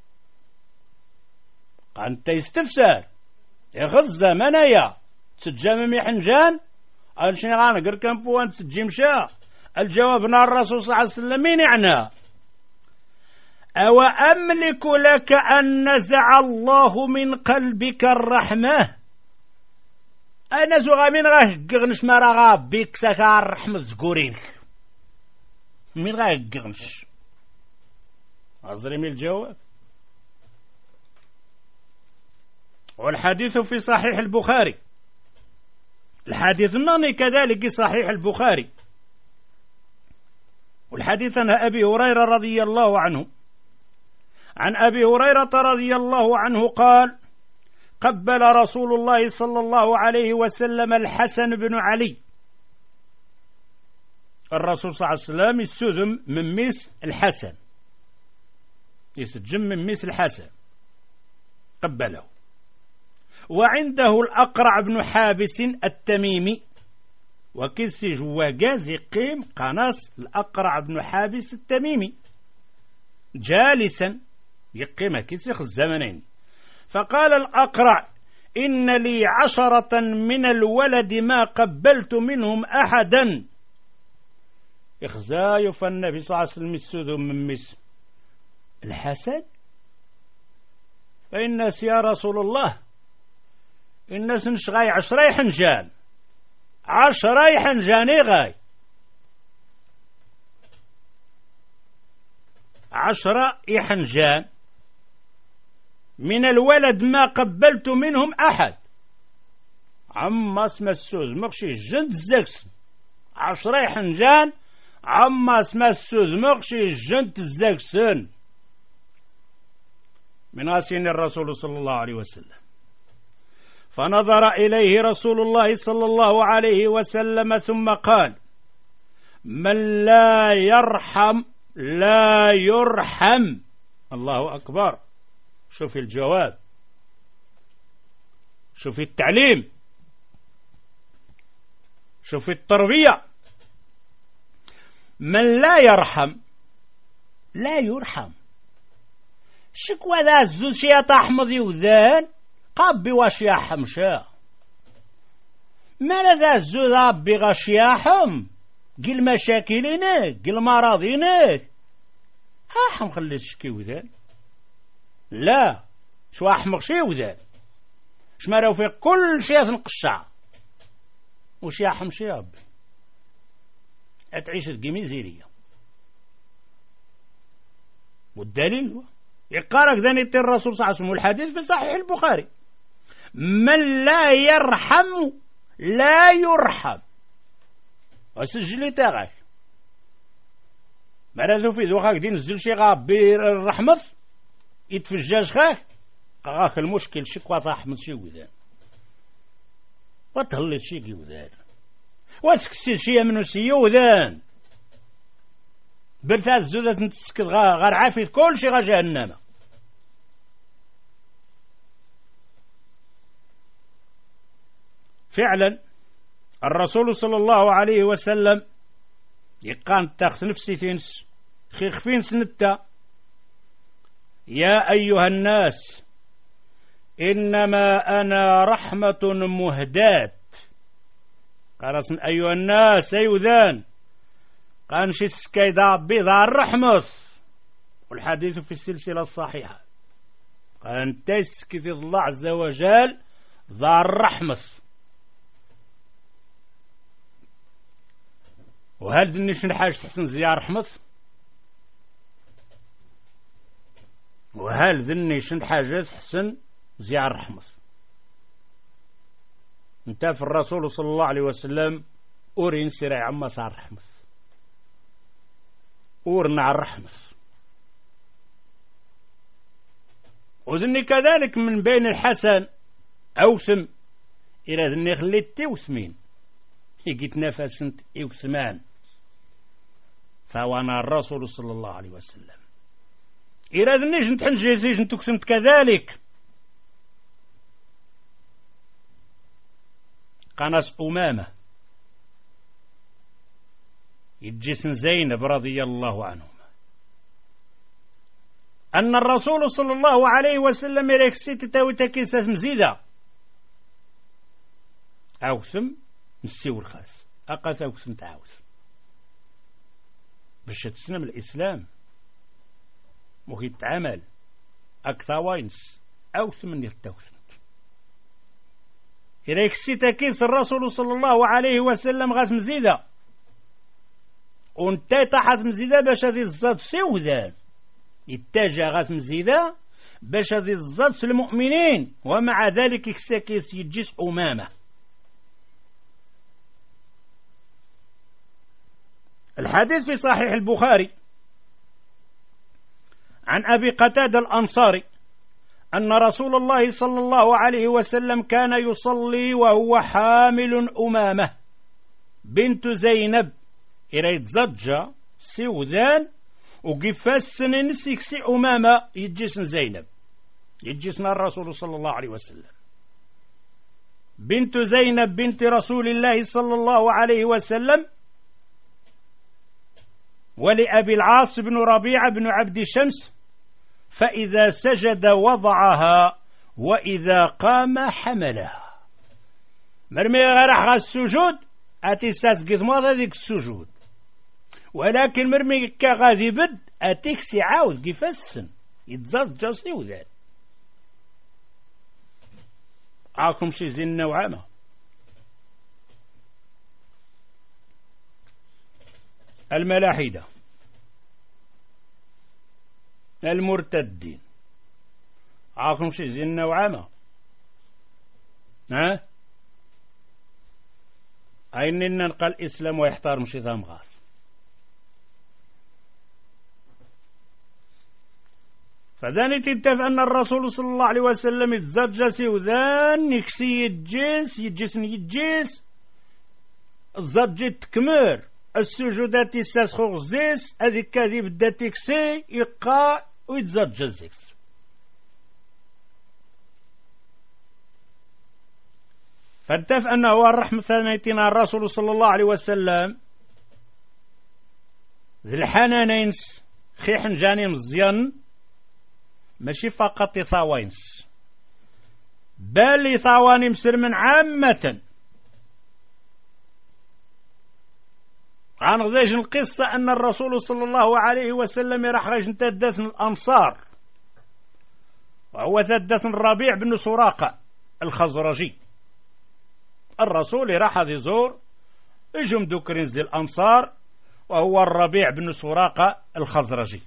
قان تيستفسار يغزة منايا تجمم يحنجان ألشين غانا قر كامبوان تجمشا. الجواب نار الرسول صلى الله عليه وسلم مين يعني؟ أو أملك لك أن نزع الله من قلبك الرحمة؟ أنا زغا من غاه قغنش ما رغا بيك سكا الرحمة زقورينك من غاه قغنش أظري من الجواب. والحديث في صحيح البخاري، الحديث الناني كذلك صحيح البخاري، والحديث عن أبي هريرة رضي الله عنه، عن أبي هريرة رضي الله عنه قال: قبل رسول الله صلى الله عليه وسلم الحسن بن علي. الرسول صلى الله عليه وسلم يستذم من ميس الحسن، يسجم من ميس الحسن قبله. وعنده الأقرع بن حابس التميمي، وكسي جواجاز يقيم قناص الأقرع بن حابس التميمي جالسا يقيم كسيخ الزمنين. فقال الأقرع: إن لي عشرة من الولد ما قبلت منهم أحدا. إخزاي فالنبي صلى الله عليه وسلم السذو من مس الحسد؟ فالناس يا رسول الله الناس نشغاي عشرة حنجان عشرة حنجاني غاي عشرة حنجان من الولد ما قبلت منهم أحد عما اسم السوز مغشي جند الزكس عشرة حنجان عما اسم السوز مغشي جند الزكسن من غاسين الرسول صلى الله عليه وسلم. فنظر إليه رسول الله صلى الله عليه وسلم ثم قال: من لا يرحم لا يرحم. الله أكبر. شوف الجواب، شوف التعليم، شوف التربية. من لا يرحم لا يرحم. شكوى ذا الزوز شيا تحمض يوذان قابي واشياحم شا ما ذا الزوز ربي غشياحم قل مشاكلينك قل مراضينك هاحم خلي تشكي وذان. لا شو أحمق شي وذان اش ما راو في كل شيء تنقشع وش ياحم شي ربي اتعيش تقي ميزيرية. والدليل هو يقارك ذنيت الرسول صلى الله عليه وسلم الحديث في صحيح البخاري: من لا يرحم لا يرحم. وسجلي تاغاك ما رازو في ذوخاك دي نزل شي غابي الرحمة يتفجاج خاك غاك المشكل شكوى رحمة شي وذان وتهلت شي وذان واسكسي شي منو سي وذان برثاث زودة نتسكت غار عافيت كل شي غا جهنم. فعلا الرسول صلى الله عليه وسلم يقان تاخذ نفسي تنس خيخ فين سنتا: يا أيها الناس إنما أنا رحمة مهداة. قال أيها الناس أيوذان قال شي سكاي ذا بيضا الرحمة. والحديث في السلسلة الصحيحة قال أنت سكت الله عز وجل ذا الرحمة. وهل ذني شن حاجة تحسن زيار رحمة؟ وهل ذني شن حاجة تحسن زيار رحمة؟ انت في الرسول صلى الله عليه وسلم أورين سرع عما صار رحمة أورنا الرحمة. وذني كذلك من بين الحسن أوسم إلى ذني خليت توسمين يجيت نفسنت يوسمان فوانا الرسول صلى الله عليه وسلم إلى ذني جنت حنجيزي جنت كسمت كذلك. قناص أمامة يجسن زينب رضي الله عنهما أن الرسول صلى الله عليه وسلم يركسيت تاوتكيس مزيدة أوسم نسيو الخاص أقاس أوسم تعاوس باش تسلم الإسلام وهي تعمل أكثر وينس أوسم من يتوسم يركسيت كيس الرسول صلى الله عليه وسلم غاس مزيدة وانتي تحت مزيدة باش هذه الزاد سيوذان يتجه غاس مزيدة باش هذه الزاد المؤمنين ومع ذلك يكساكيس يجيس أمامة. الحديث في صحيح البخاري عن أبي قتادة الأنصاري أن رسول الله صلى الله عليه وسلم كان يصلي وهو حامل أمامة بنت زينب إريد زجة سيوذان وقفاسن نسيكسي أمامة يجيسن زينب يجيسن الرسول صلى الله عليه وسلم. بنت زينب بنت رسول الله صلى الله عليه وسلم ولأبي العاص بن ربيعة بن عبد شمس فإذا سجد وضعها وإذا قام حملها. مرمي غرح السجود أتي ساسقط ماذا ذيك السجود ولكن مرمي كغادي بد أتيكسي عاود كيفاس يتزاد جاسي وذات عاكم شي زين نوعامة الملاحدة المرتدين عاكم شي زين نوعامة ها أين نلقى الإسلام ويحترم شي ثام غاث فذاني تتفق أن الرسول صلى الله عليه وسلم يتزرجسي وذان يكسي يتجيس يتجيس يتجيس الزرجي تكمر السجودات يساسخو غزيس هذيك كذي بدا تكسي يقع ويتزرجسيكس فاتفق أنه هو الرحمة ثانيتنا الرسول صلى الله عليه وسلم ذي الحنانينس خيح جاني مزيان ماشي فقط يثاوينس بل يثاواني مسلم عامة. عن غزيج القصة أن الرسول صلى الله عليه وسلم راح غيش تدث الأنصار وهو تدث الربيع بن سراقة الخزرجي. الرسول راح يزور اجم ذكرين زي الأنصار وهو الربيع بن سراقة الخزرجي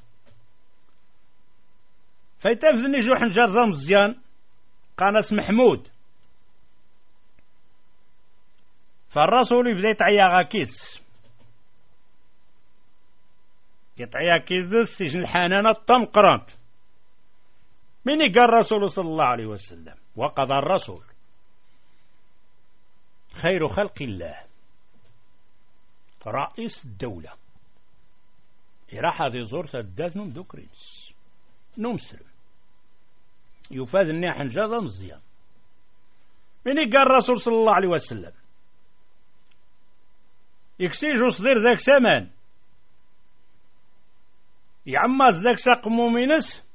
فيتفذني جوح نجر مزيان قانس محمود فالرسول يبدا يتعيا غاكيس يتعيا كيس سجن الحنانة الطمقرانت من قال الرسول صلى الله عليه وسلم وقضى الرسول خير خلق الله رئيس الدولة راح هذه زور سدات نوم دوكرينس نوم سلم يفاد النيح نجاضة مزيان من قال الرسول صلى الله عليه وسلم يكسيجو صدير ذاك سمان يعمى ذاك ساق مومينس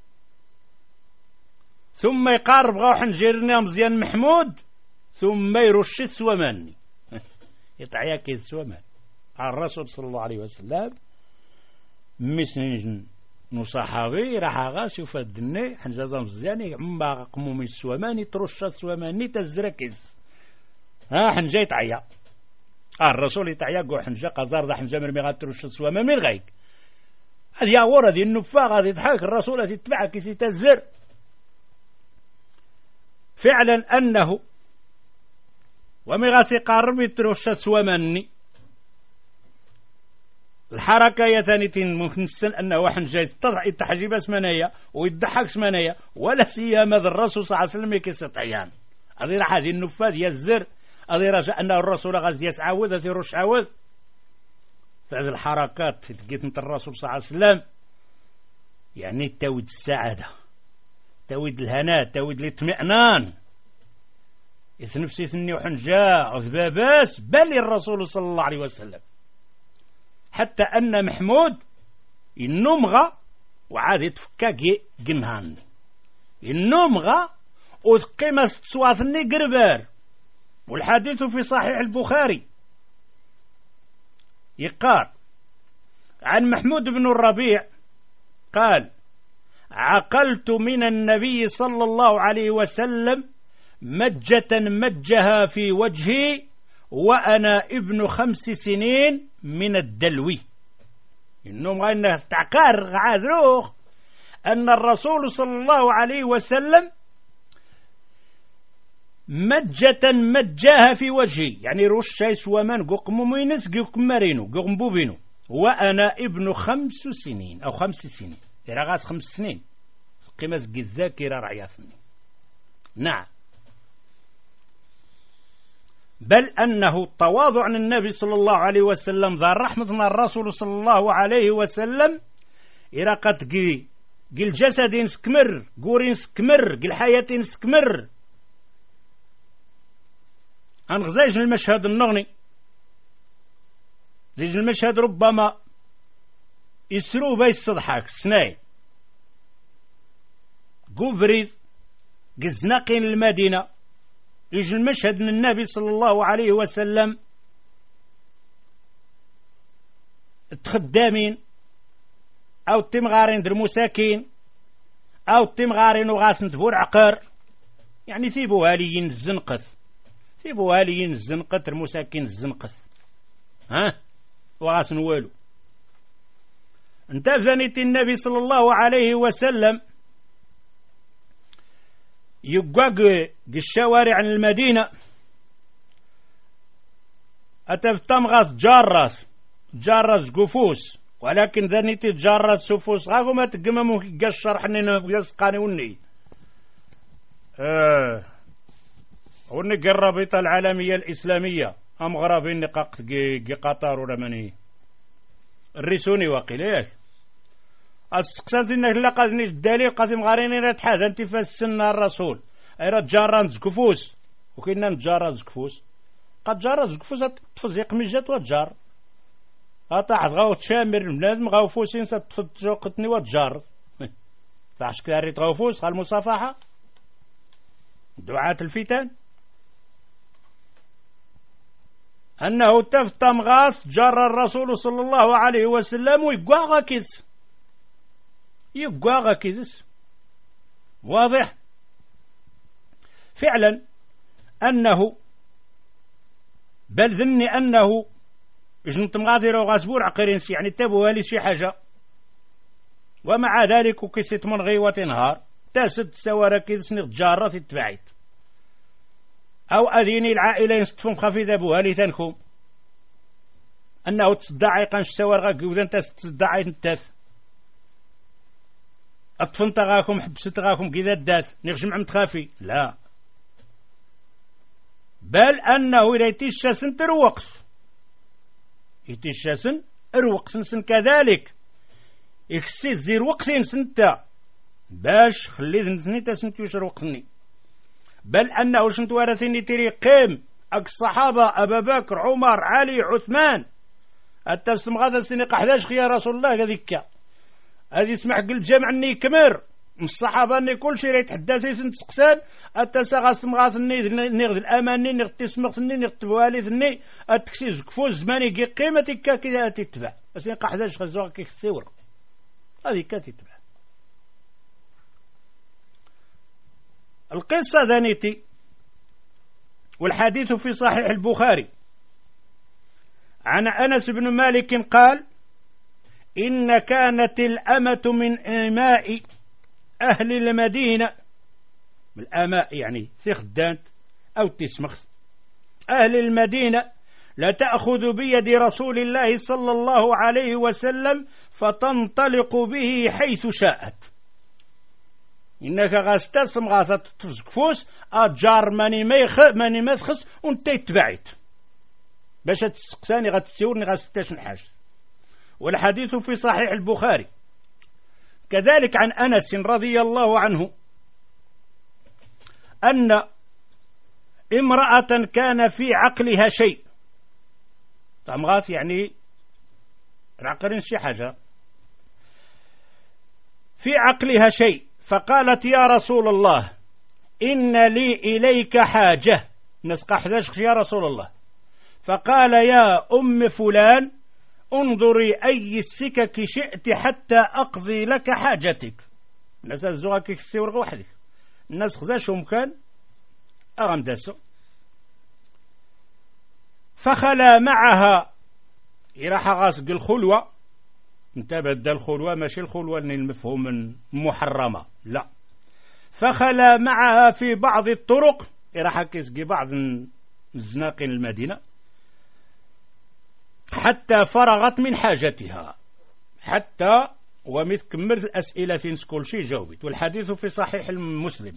ثم يقارب غاوح نجيرنا مزيان محمود ثم يرش السوماني يطعيا كي السومان على الرسول صلى الله عليه وسلم مسنين نو صحابي راح غاس يفدني حنجازة مزياني عما قمومي السوماني ترش السوماني تزركز ها حنجا يطعيا اه الرسول يطعيا قو حنجا قزار ذا حنجا مرمي غاترش السومان من غيك هذه عورة هذه النفاق هذه يضحك الرسول هذه يتبعك كي تزر فعلا أنه ومغاسي قارب يترش السوماني الحركة يتانيتين ممكن السن أنه واحد جاي تضع التحجيب اسمانية ويضحك اسمانية ولا سيما ذا الرسول صلى الله عليه وسلم يكستعيان هذه راح هذه النفاذ يزر هذه رجاء أنه الرسول غاز يسعوذ هذه رش عوذ فهذه الحركات تلقيت من الرسول صلى الله عليه وسلم يعني تويد السعادة تويد الهناء تويد الاطمئنان يثنفسي ثني وحنجاء وذباباس بل الرسول صلى الله عليه وسلم حتى أن محمود النمغة وعاد يتفكاك جنهان النمغة وثقيمة سواثني قربار والحديث في صحيح البخاري يقال عن محمود بن الربيع قال عقلت من النبي صلى الله عليه وسلم مجة مجها في وجهي وأنا ابن خمس سنين من الدلوي إنهم غير تعقار عاذروخ أن الرسول صلى الله عليه وسلم مجة مجاها في وجهي يعني روش شايس ومان قوق ممينس قوق مارينو قوق مبوبينو وأنا ابن خمس سنين أو خمس سنين إراغاس خمس سنين قيمة الذاكرة رعياثني نعم بل أنه التواضع عن النبي صلى الله عليه وسلم ذا رحمة الرسول صلى الله عليه وسلم إلى قد قل جسد نسكمر قورين سكمر قل حياة نسكمر عن غزاج المشهد النغني ليج المشهد ربما يسرو بي الصدحاك سناي قبريد قزناقين المدينة يجي المشهد من النبي صلى الله عليه وسلم التخدامين أو التمغارين در المساكين أو التمغارين وغاس نتبور عقار، يعني ثيبوها لي الزنقث، ثيبوها لي الزنقث المساكين الزنقث، ها وغاس نوالو. انت فانيت النبي صلى الله عليه وسلم يقاق الشوارع عن المدينة أتفتم غاس جارس جارس قفوس، ولكن ذنيت جارس سفوس غاقو ما تقممو قشر حنين يسقاني وني اه وني الرابطة العالمية الإسلامية أم غرابين نقاقت قطار ولا مني الرسوني واقيل ايه السقساس انك لقاتني الدليل قاسم غاريني راه تحاد انت فالسنة الرسول اي راه جاران زكفوس وكاين جاران زكفوس قد جاران زكفوس تفز يقميجات وتجار اطاحت غاو تشامر بنادم غاو فوسين ستفوقتني وتجار فاش كاري تغوفوس قال المصافحة دعاة الفتن أنه تفتم غاث جر الرسول صلى الله عليه وسلم ويقواغا كيس يقواغا كيس واضح فعلا أنه بل ذني أنه جنت مغاثر وغاسبور عقيرين يعني تابوا لي شي حاجة، ومع ذلك وكيست من غيوة نهار تاسد سوارا كيس نتجارة تتبعيت أو أذيني العائلة ينصطفون خفيذ أبوها لتنكم أنه تصدعي قنش سوار غاك وذا انت تصدعي نتاث أطفنت غاكم حبست غاكم كذا الداث نغجمع متخافي لا، بل أنه إذا يتشاسن تروقس يتشاسن اروقس نسن كذلك يكسي زير وقتين سنتا باش خلي ذنتني تسنتي وش روقني، بل أنه شنت ورثني تري قيم أك الصحابة أبا بكر عمر علي عثمان التسلم غادا سنق أحداش يا رسول الله هذيك هذه اسمح قل جمع اني كمر من الصحابة اني كل شيء يتحدث سنت سقسان التساغا سمغاث اني نغذ الأماني نغذ تسمغ سني نغذ تبوالي ثني التكسي زكفوز زماني كي قيمتك كذا تتبع سنق أحداش غزوغ كي السور هذه كتتبع. القصة ذنيتي والحديث في صحيح البخاري عن أنس بن مالك قال إن كانت الأمة من إماء أهل المدينة، الأماء يعني ثخدانت أو تسمخ أهل المدينة لا تأخذ بيد رسول الله صلى الله عليه وسلم فتنطلق به حيث شاءت، إنك غاستسم غاست تفزكفوس أجار ماني ميخ ماني مسخص وانت يتبعت باش تسقساني غتسيورني غاستاشن حاجة. والحديث في صحيح البخاري كذلك عن أنس رضي الله عنه أن امرأة كان في عقلها شيء طمغاث يعني العقل شي حاجة في عقلها شيء فقالت يا رسول الله إن لي إليك حاجة نسقى حداش يا رسول الله، فقال يا أم فلان انظري أي السكك شئت حتى أقضي لك حاجتك. الناس الزوغا كي كسيور وحدك الناس خزاشهم كان أغم داسو فخلا معها يراح غاسق الخلوة انتبه دا الخلوة ماشي الخلوة المفهوم محرمة لا، فخلا معها في بعض الطرق يراح كيسقي بعض الزناقين المدينة حتى فرغت من حاجتها حتى ومث كملت الأسئلة كل شيء جاوبت. والحديث في صحيح المسلم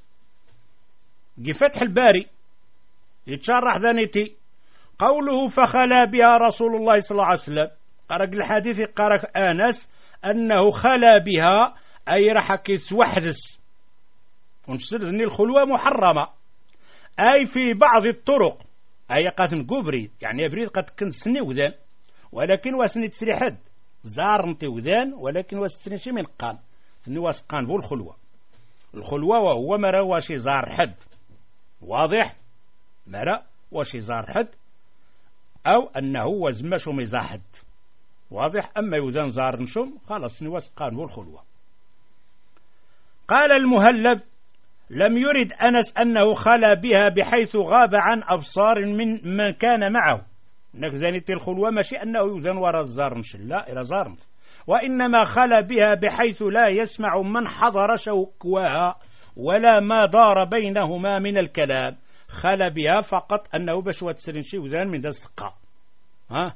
فتح الباري يتشرح ذنيتي قوله فخلا بها رسول الله صلى الله عليه وسلم قرأ الحديث قرأ آنس أنه خلا بها أي راح كيس وحدس ونشتر ذني الخلوة محرمة أي في بعض الطرق أي قاسم قبري يعني أبريد قد كنت سني وذان ولكن واسني تسري حد زار نتي وذان ولكن واسني شي من قان سني واسقان بو الخلوة الخلوة وهو مرا واشي زار حد واضح مرا واشي زار حد أو أنه وزمش مزاحد واضح. أما يوزان زار نشم خلاص نواس قانون الخلوة. قال المهلب لم يرد أنس أنه خلا بها بحيث غاب عن أبصار من من كان معه. نكذانيت الخلوة ماشي أنه يوزان وراء الزار نشل، لا إلى زار، وإنما خلا بها بحيث لا يسمع من حضر شوكواها ولا ما دار بينهما من الكلام. خلا بها فقط أنه بشوة سرنشي وزان من دستقاء. ها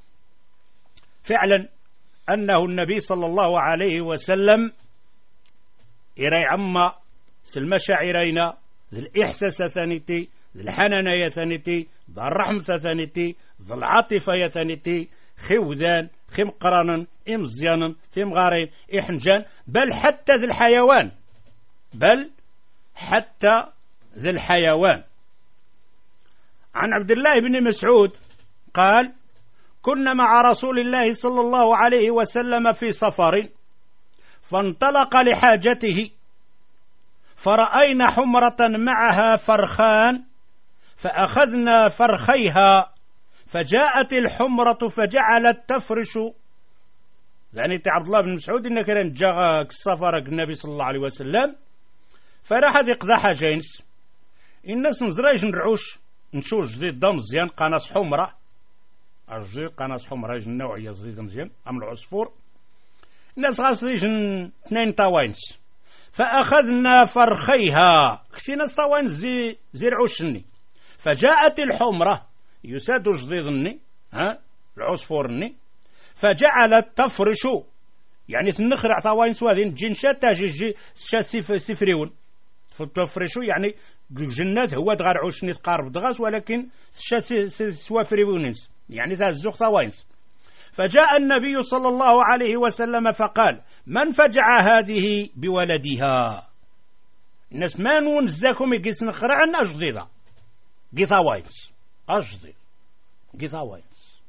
فعلا أنه النبي صلى الله عليه وسلم إري عما سلمشاعرين ذي الإحساس ثانيتي ذي الحنان يثانيتي ذي الرحمة ثانيتي ذي العاطفة يثانيتي خوذان خم قرانا إمزيانا ثم غارين إحنجان بل حتى ذي الحيوان بل حتى ذي الحيوان. عن عبد الله بن مسعود قال كنا مع رسول الله صلى الله عليه وسلم في سفر فانطلق لحاجته فرأينا حمرة معها فرخان فأخذنا فرخيها فجاءت الحمرة فجعلت تفرش. يعني عبد الله بن مسعود إنك كان جاء السفر النبي صلى الله عليه وسلم فراح يقضح جينس الناس نزرايج نرعوش نشوف جديد دم مزيان قناص حمرة أرجي قناص حمرة يجن نوعية زيد مزيان أم العصفور الناس غاس يجن اثنين طاوينس فأخذنا فرخيها كسينا الطاوين زي زرعوشني فجاءت الحمرة يساد جديدني ها العصفورني فجعلت تفرش يعني تنخرع طاوين سوادين جين شاتا جي شا سفريون تفرشو يعني جنات هو دغار عوشني تقارب دغاس ولكن شا سوافريونينس يعني ذا الزوخ طاوينس. فجاء النبي صلى الله عليه وسلم فقال من فجع هذه بولدها. الناس ما نونزاكم يقيس نخرعن أجديدا قيثاوينس أجديد قيثاوينس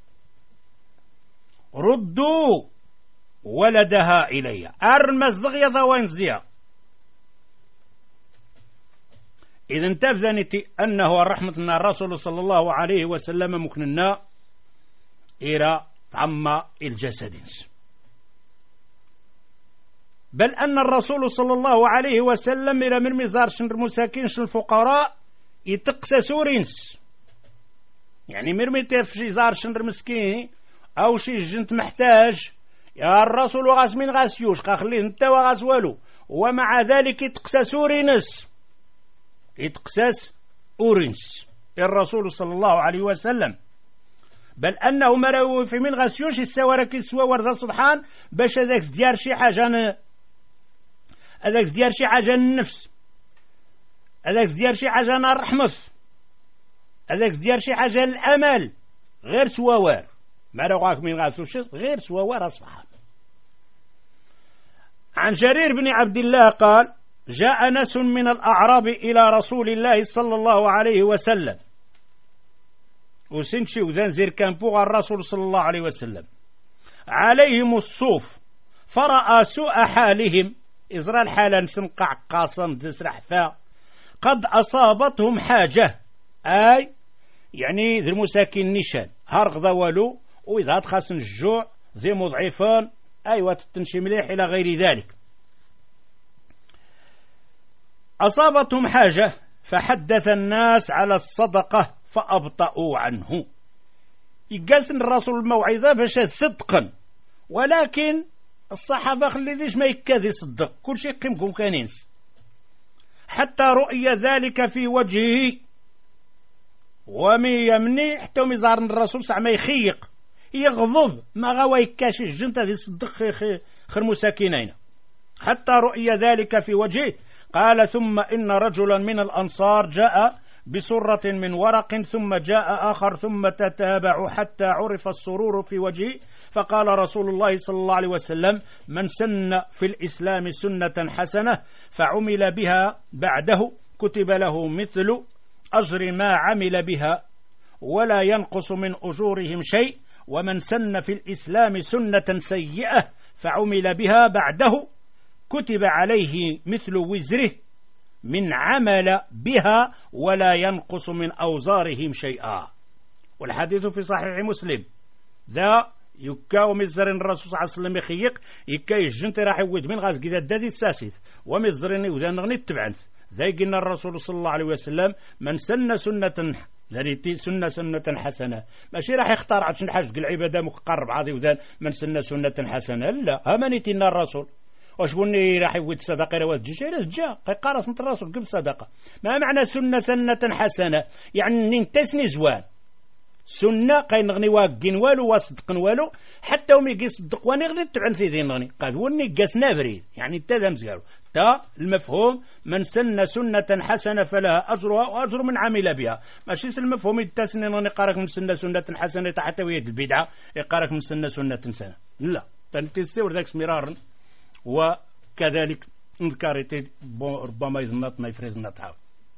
ردوا ولدها إلي أرمز دغيا ذاوينس ديها. إذا تبذنتي أنه الرحمة الرسول صلى الله عليه وسلم مكننا إلى عما الجسد بل أن الرسول صلى الله عليه وسلم إلى من مزار شنر مساكين شن الفقراء يتقسى سورينس يعني مرمي تفشي زار شنر مسكين أو شي جنت محتاج يا الرسول غاس من غاس يوش خليه انت وغاس والو ومع ذلك يتقسى سورينس يتقساس أورينس الرسول صلى الله عليه وسلم بل أنه مروا في من غسيوش السوارك السوا ورد سبحان باش هذاك ديار شي حاجة هذاك ديار شي حاجة النفس هذاك ديار شي حاجة الرحمة هذاك ديار شي حاجة الأمل غير سوار ما رواك من غسيوش غير سوار سبحان. عن جرير بن عبد الله قال جاء ناس من الأعراب إلى رسول الله صلى الله عليه وسلم وسنشي وذان زير كان بوغ الرسول صلى الله عليه وسلم عليهم الصوف فرأى سوء حالهم إزرال حالا سمقع قاصم تسرح فا قد أصابتهم حاجة أي يعني ذي المساكين نشان هرغ ذوالو وإذا تخاصن الجوع ذي مضعفان أيوة تنشي مليح إلى غير ذلك. أصابتهم حاجة فحدث الناس على الصدقة فأبطأوا عنه. يقاسن الرسول الموعظة باش صدقا ولكن الصحابة خلي ذيش ما يكاذي صدق كل شيء قيمكم كانينس حتى رؤي ذلك في وجهه ومي يمني حتى مزار الرسول ساعة ما يخيق يغضب ما غوا يكاش الجنت هذه صدق خير مساكينين حتى رؤي ذلك في وجهه. قال ثم إن رجلا من الأنصار جاء بسرة من ورق ثم جاء آخر ثم تتابعوا حتى عرف السرور في وجهه فقال رسول الله صلى الله عليه وسلم من سن في الإسلام سنة حسنة فعمل بها بعده كتب له مثل أجر ما عمل بها ولا ينقص من أجورهم شيء ومن سن في الإسلام سنة سيئة فعمل بها بعده كتب عليه مثل وزره من عمل بها ولا ينقص من أوزارهم شيئا. والحديث في صحيح مسلم ذا يكا ومزرين الرسول صلى الله عليه وسلم يخيق يكا يجنت راح يود من غاز كذا دادي الساسيث ومزرين وذا نغني تبعنت ذا قلنا الرسول صلى الله عليه وسلم من سن سنة ذريتي سنة سنة حسنة ماشي راح يختار عشان حاج العبادة مقرب عادي وذا من سن سنة حسنة لا أمانيتنا الرسول واش بني راح يود صدقة راه تجي لا جا قارص انت الرسول قبل صدقة ما معنى سنة سنة حسنة يعني نتسني زوان سنة قاين نغني واقين والو وصدقن والو حتى ومي يصدق واني غني تبعن سيدي نغني قال وني قاسنا بريد يعني تا مزيارو تا المفهوم من سن سنة حسنة فلها أجرها وأجر من عمل بها ماشي المفهوم التسني نغني قارك من سنة سنة حسنة حتى ويد البدعة يقارك من سنة سنة سنة لا تنتسور ذاك مرارا وكذلك نذكرت ربما يظنط ما يفرز نطعه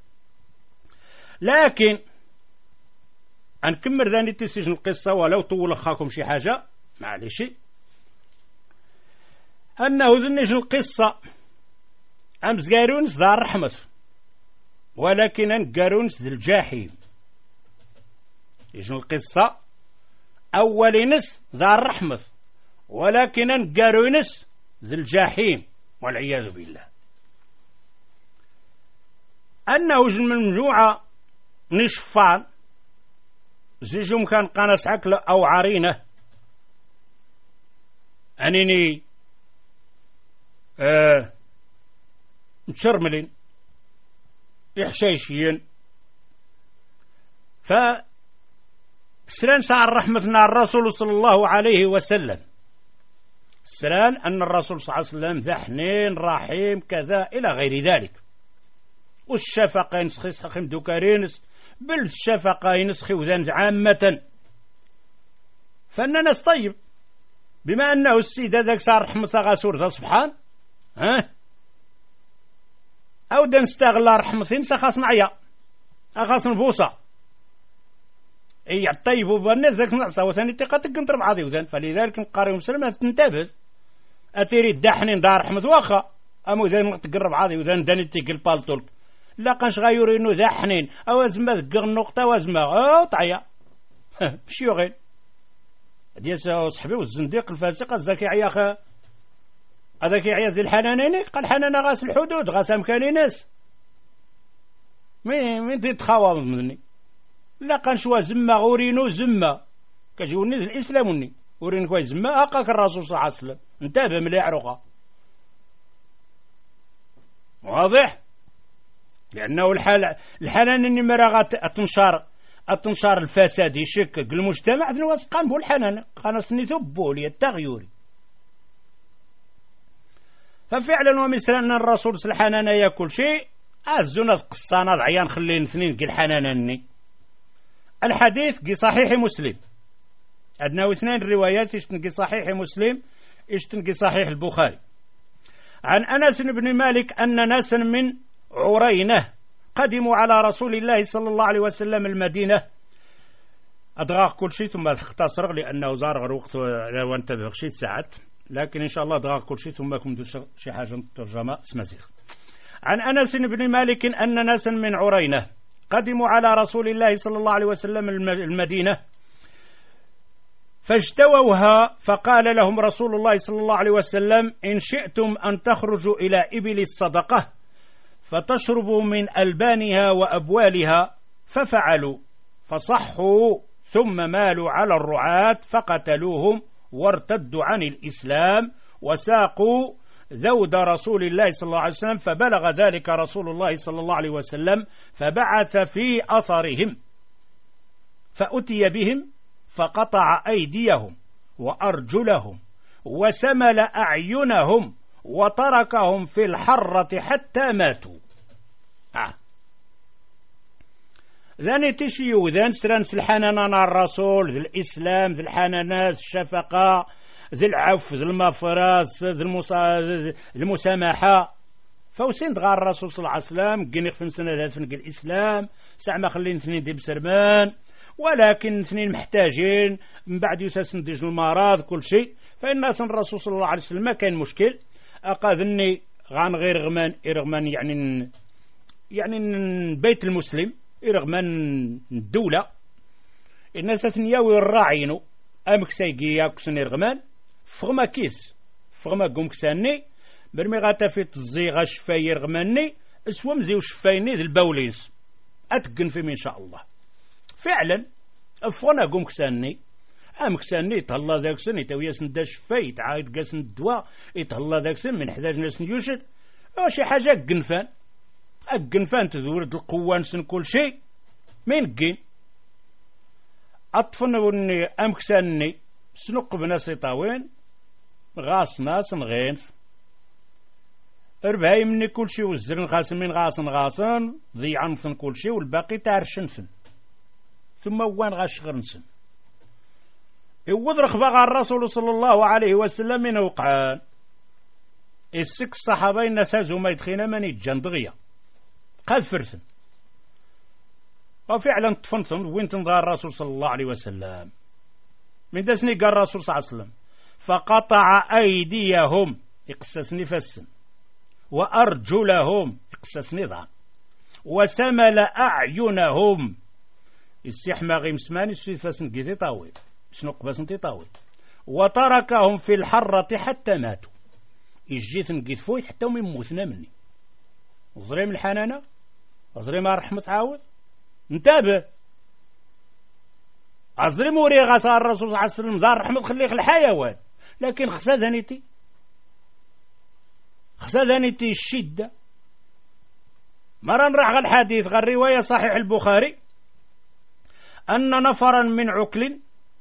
لكن أنكمل ذاني تسجن القصة ولو طول أخاكم شي حاجة معليش أنه ذنجن القصة أمس قارونس ذا الرحمة ولكن أن قارونس ذا الجاحيم يجن القصة أول نس ذا الرحمة ولكن أن قارونس ذا الجاحيم والعياذ بالله أنه جن مجموعة نشفان زيجهم كان قانس عكلة أو عرينة أنني آه متشرملين إحشايشيين فسلان سعر رحمتنا الرسول صلى الله عليه وسلم سلان أن الرسول صلى الله عليه وسلم ذا حنين رحيم كذا إلى غير ذلك والشفقين سخيس خيم دوكارينس بالشفقة ينسخي وذنج عامة فأننا طيب بما أنه السيد هذاك صار رحمة غاسور سبحان ها أو دنستغل رحمتين سخاص نعيا أخاص نبوصة إي الطيب وبالناس ذاك نعصى وثاني تقاتك نضرب عادي وذن فلذلك نقاري مسلم تنتبه أتيري الدحنين دار رحمة واخا أمو ذن تقرب عادي وذن داني تيقل بالطولك لا قنش غايوري انو ذا حنين او ازما ذكر النقطة وازما او طعيا مش يغين ديال صحبي والزنديق الفاسق الزكي عياخ هذاك يعيا زي الحنانيني قال حنانا غاس الحدود غاس امكاني ناس مين مين تتخاوض مني لا قنش زما غورينو زما كجوني الاسلام مني ورين كويس زما اقاك الرسول صلى الله عليه وسلم انتبه مليح رقا واضح لأنه الحال الحنان إني مراغات أتنشار أتنشار الفساد يشكك المجتمع ذنو قام بو الحنان قانا سني ثبو لي التغيوري ففعلا ومثلا أن الرسول صلى الله عليه وسلم يأكل شيء أزونا قصانا ضعيان خلين اثنين قل حنانني الحديث قي صحيح مسلم أدنى اثنين الروايات اشتنقي صحيح مسلم اشتنقي صحيح البخاري عن أنس بن مالك أن ناسا من عرينة قدموا على رسول الله صلى الله عليه وسلم المدينة أدغاق كل شيء ثم اختصر لأنه زار الوقت وانتبه شيء ساعات لكن إن شاء الله أدغاق كل شيء ثم كنت شي حاجة ترجمة اسمزيخ عن أنس بن مالك أن ناسا من عرينة قدموا على رسول الله صلى الله عليه وسلم المدينة فاجتووها فقال لهم رسول الله صلى الله عليه وسلم إن شئتم أن تخرجوا إلى إبل الصدقة فتشربوا من ألبانها وأبوالها ففعلوا فصحوا ثم مالوا على الرعاة فقتلوهم وارتدوا عن الإسلام وساقوا ذود رسول الله صلى الله عليه وسلم فبلغ ذلك رسول الله صلى الله عليه وسلم فبعث في أثرهم فأتي بهم فقطع أيديهم وأرجلهم وسمل أعينهم وتركهم في الحرة حتى ماتوا آه. ذاني تشيو ذان سرانس الحنانة الرسول ذي الإسلام ذي الحنانات الشفقة ذي العفو ذي المغفرة ذي المسامحة فوسين دغار الرسول صلى الله عليه وسلم قنق في سنة ذات الإسلام ساعة ما خلين اثنين دي بسرمان ولكن اثنين محتاجين من بعد يساسن ديج المرض كل شيء فإن الرسول صلى الله عليه وسلم ما كان مشكل أقاذني غان غير غمان إرغمان يعني يعني بيت المسلم إرغمان الدولة الناس تنياوي الراعينو أمك سيجي كسني رغمان فغما كيس فغما قوم كساني برمي غاتا في تزي غشفاي رغماني اسوام زي وشفايني ذي البوليس أتقن في إن شاء الله. فعلا أفغنا قوم كساني أم كساني يتهلا ذاك سن يتويا سن شفاي يتعايد قاسن الدواء يتهلا ذاك سن من حداج ناس يوشد شي حاجة قنفان القنفان تذورد القوة نسن كل شيء مين قين أطفن وني أم كساني سنق بناس طاوين غاص ناس غينف ربعي مني كل شيء والزرن غاسن من غاسن غاسن ضي عنفن كل شيء والباقي تعرشنفن ثم وان غاش غرنسن يوضرخ بقى الرسول صلى الله عليه وسلم من وقعان السك الصحابين نسازوا ما يدخينا من الجندغية قد فرسن وفعلا طفنتم وين تنظر الرسول صلى الله عليه وسلم من دسني قال الرسول صلى الله عليه وسلم فقطع أيديهم يقسسني فسن وأرجلهم يقسسني ضعن وسمل أعينهم السحمة غيم سماني سيفاسن قيتي طاوي شنق بس انتي طاوي وتركهم في الحرة حتى ماتوا يجيت نقيت فويت حتى هم يموتنا مني ظريم الحنانة ظريم الرحمة عاود انتبه عظريم وريغا صار الرسول صلى الله عليه وسلم دار رحمة خليك الحيوان لكن خسا ذانيتي خسا ذانيتي الشدة مرة نروح غا الحديث غا الرواية صحيح البخاري أن نفرا من عكل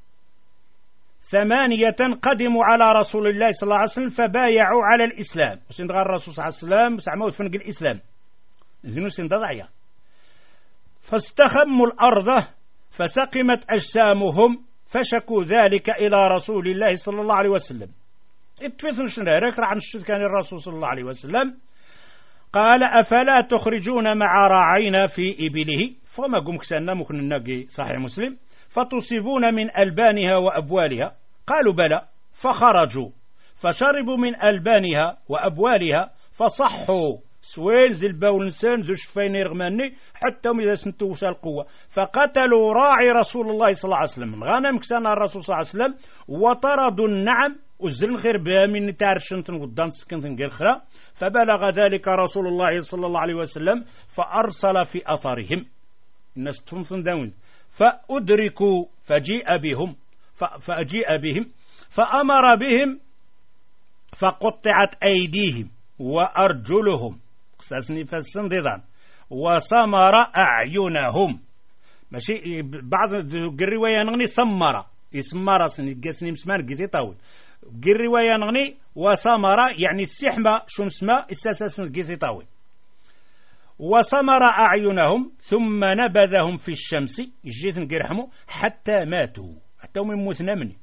ثمانية قدموا على رسول الله صلى الله عليه وسلم فبايعوا على الإسلام وسند غا الرسول صلى الله عليه وسلم سعموا فنق الإسلام زينو سند ضعيا فاستخموا الأرض فسقمت أجسامهم فشكوا ذلك إلى رسول الله صلى الله عليه وسلم اتفثن شنرك عن الشد كان الرسول صلى الله عليه وسلم قال أفلا تخرجون مع راعينا في إبله فما قم كسانا ممكن النقي صحيح مسلم فتصيبون من ألبانها وأبوالها قالوا بلى فخرجوا فشربوا من ألبانها وأبوالها فصحوا سويل زي الباول نسان زو شفاين يرغماني حتى هم إذا سنتوا القوة فقتلوا راعي رسول الله صلى الله عليه وسلم غنم كسانا الرسول صلى الله عليه وسلم وطردوا النعم والزرن خير بها من تعرشنتن قدام سكنتن غير خرا فبلغ ذلك رسول الله صلى الله عليه وسلم فأرسل في أثرهم الناس تفنصن داون فأدركوا فجيء بهم فأجيء بهم فأمر بهم فقطعت أيديهم وأرجلهم قصصني فالسن ضدان وسمر أعينهم ماشي بعض الرواية نغني سمر يسمر سني قسني مسمار قيتي طاول الرواية نغني وسمر يعني السحمة شو مسمى الساسس قيتي طاول وسمر أعينهم ثم نبذهم في الشمس جيت نقرحمو حتى ماتوا حتى هم يموتنا مني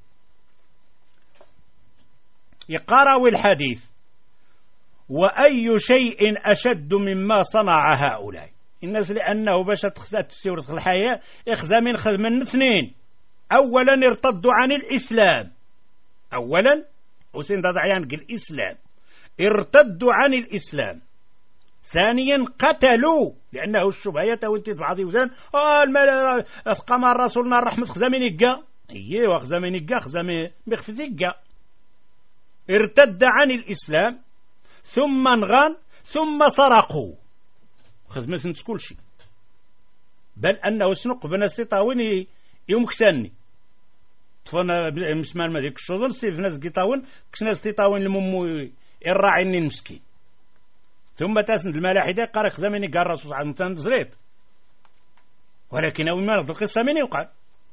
يقرأوا الحديث وأي شيء أشد مما صنع هؤلاء الناس لأنه باش تسير الحياة إخذ من خذ من اثنين أولا ارتدوا عن الإسلام أولا وسين ضعيان الإسلام ارتدوا عن الإسلام ثانيا قتلوا لأنه الشبهية والتي بعض يوزان آه المال قام رسولنا الرحمة خزامين إقا إيه وخزامين إقا خزامين بخفز إقا ارتد عن الإسلام ثم انغان ثم سرقوا خذ مثل كل شيء بل أنه سنق بنا ستاوين يوم كساني طفنا مسمان ما ديك الشغل سيف ناس قطاون كسنا ستاوين الممو الراعي المسكين ثم تاسند الملاحدة قال خزاميني قال الرسول صلى الله عليه وسلم ولكن أول ما في القصة من يوقع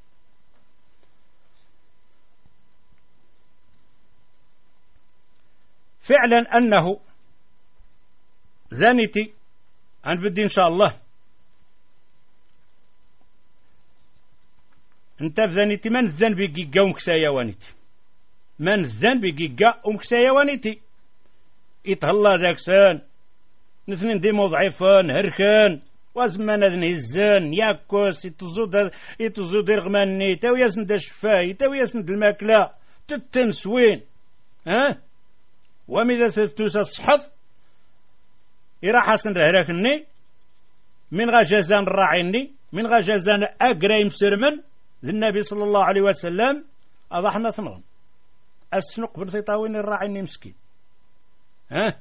فعلا أنه زانتي أن بدي إن شاء الله أنت في زانتي من الزن بيجيجا ومكسايا وانتي من الزن بيجيجا ومكسايا وانتي يتهلا ذاك سان نثنين دي مضعفان هركان وازمان هذن هزان ياكوس يتزود يتزود يرغماني تاو ياسند الشفاي تاو ياسند الماكلة تتنسوين ها ومذا ستوسى الصحف يراح حسن رهراكني من غا جازان الراعيني من غا جازان أقريم سرمن للنبي صلى الله عليه وسلم هذا حنا ثنغن السنو قبل تيطاوين الراعي مسكين ها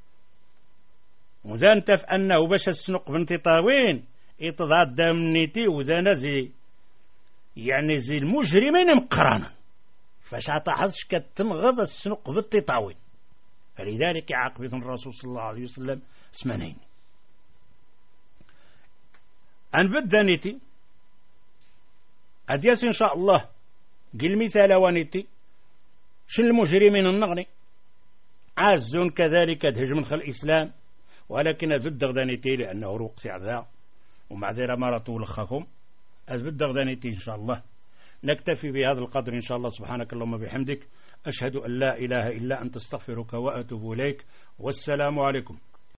وذا انت في أنه باش السنو قبل تيطاوين يتضاد منيتي وذا نزي يعني زي المجرمين مقرانا فاش عطاحظش كتنغض السنو قبل تيطاوين فلذلك عاقبة الرسول صلى الله عليه وسلم اسمانين أنبدا نيتي أدياس إن شاء الله قل مثال وانيتي شن المجرمين النغني عازون كذلك دهج من خل الإسلام ولكن أزد غدانيتي لأنه روق سعذا ومع ذلك ما رطول لخكم أزد غدانيتي إن شاء الله نكتفي بهذا القدر إن شاء الله. سبحانك اللهم بحمدك أشهد أن لا إله إلا أنت استغفرك وأتوب إليك والسلام عليكم.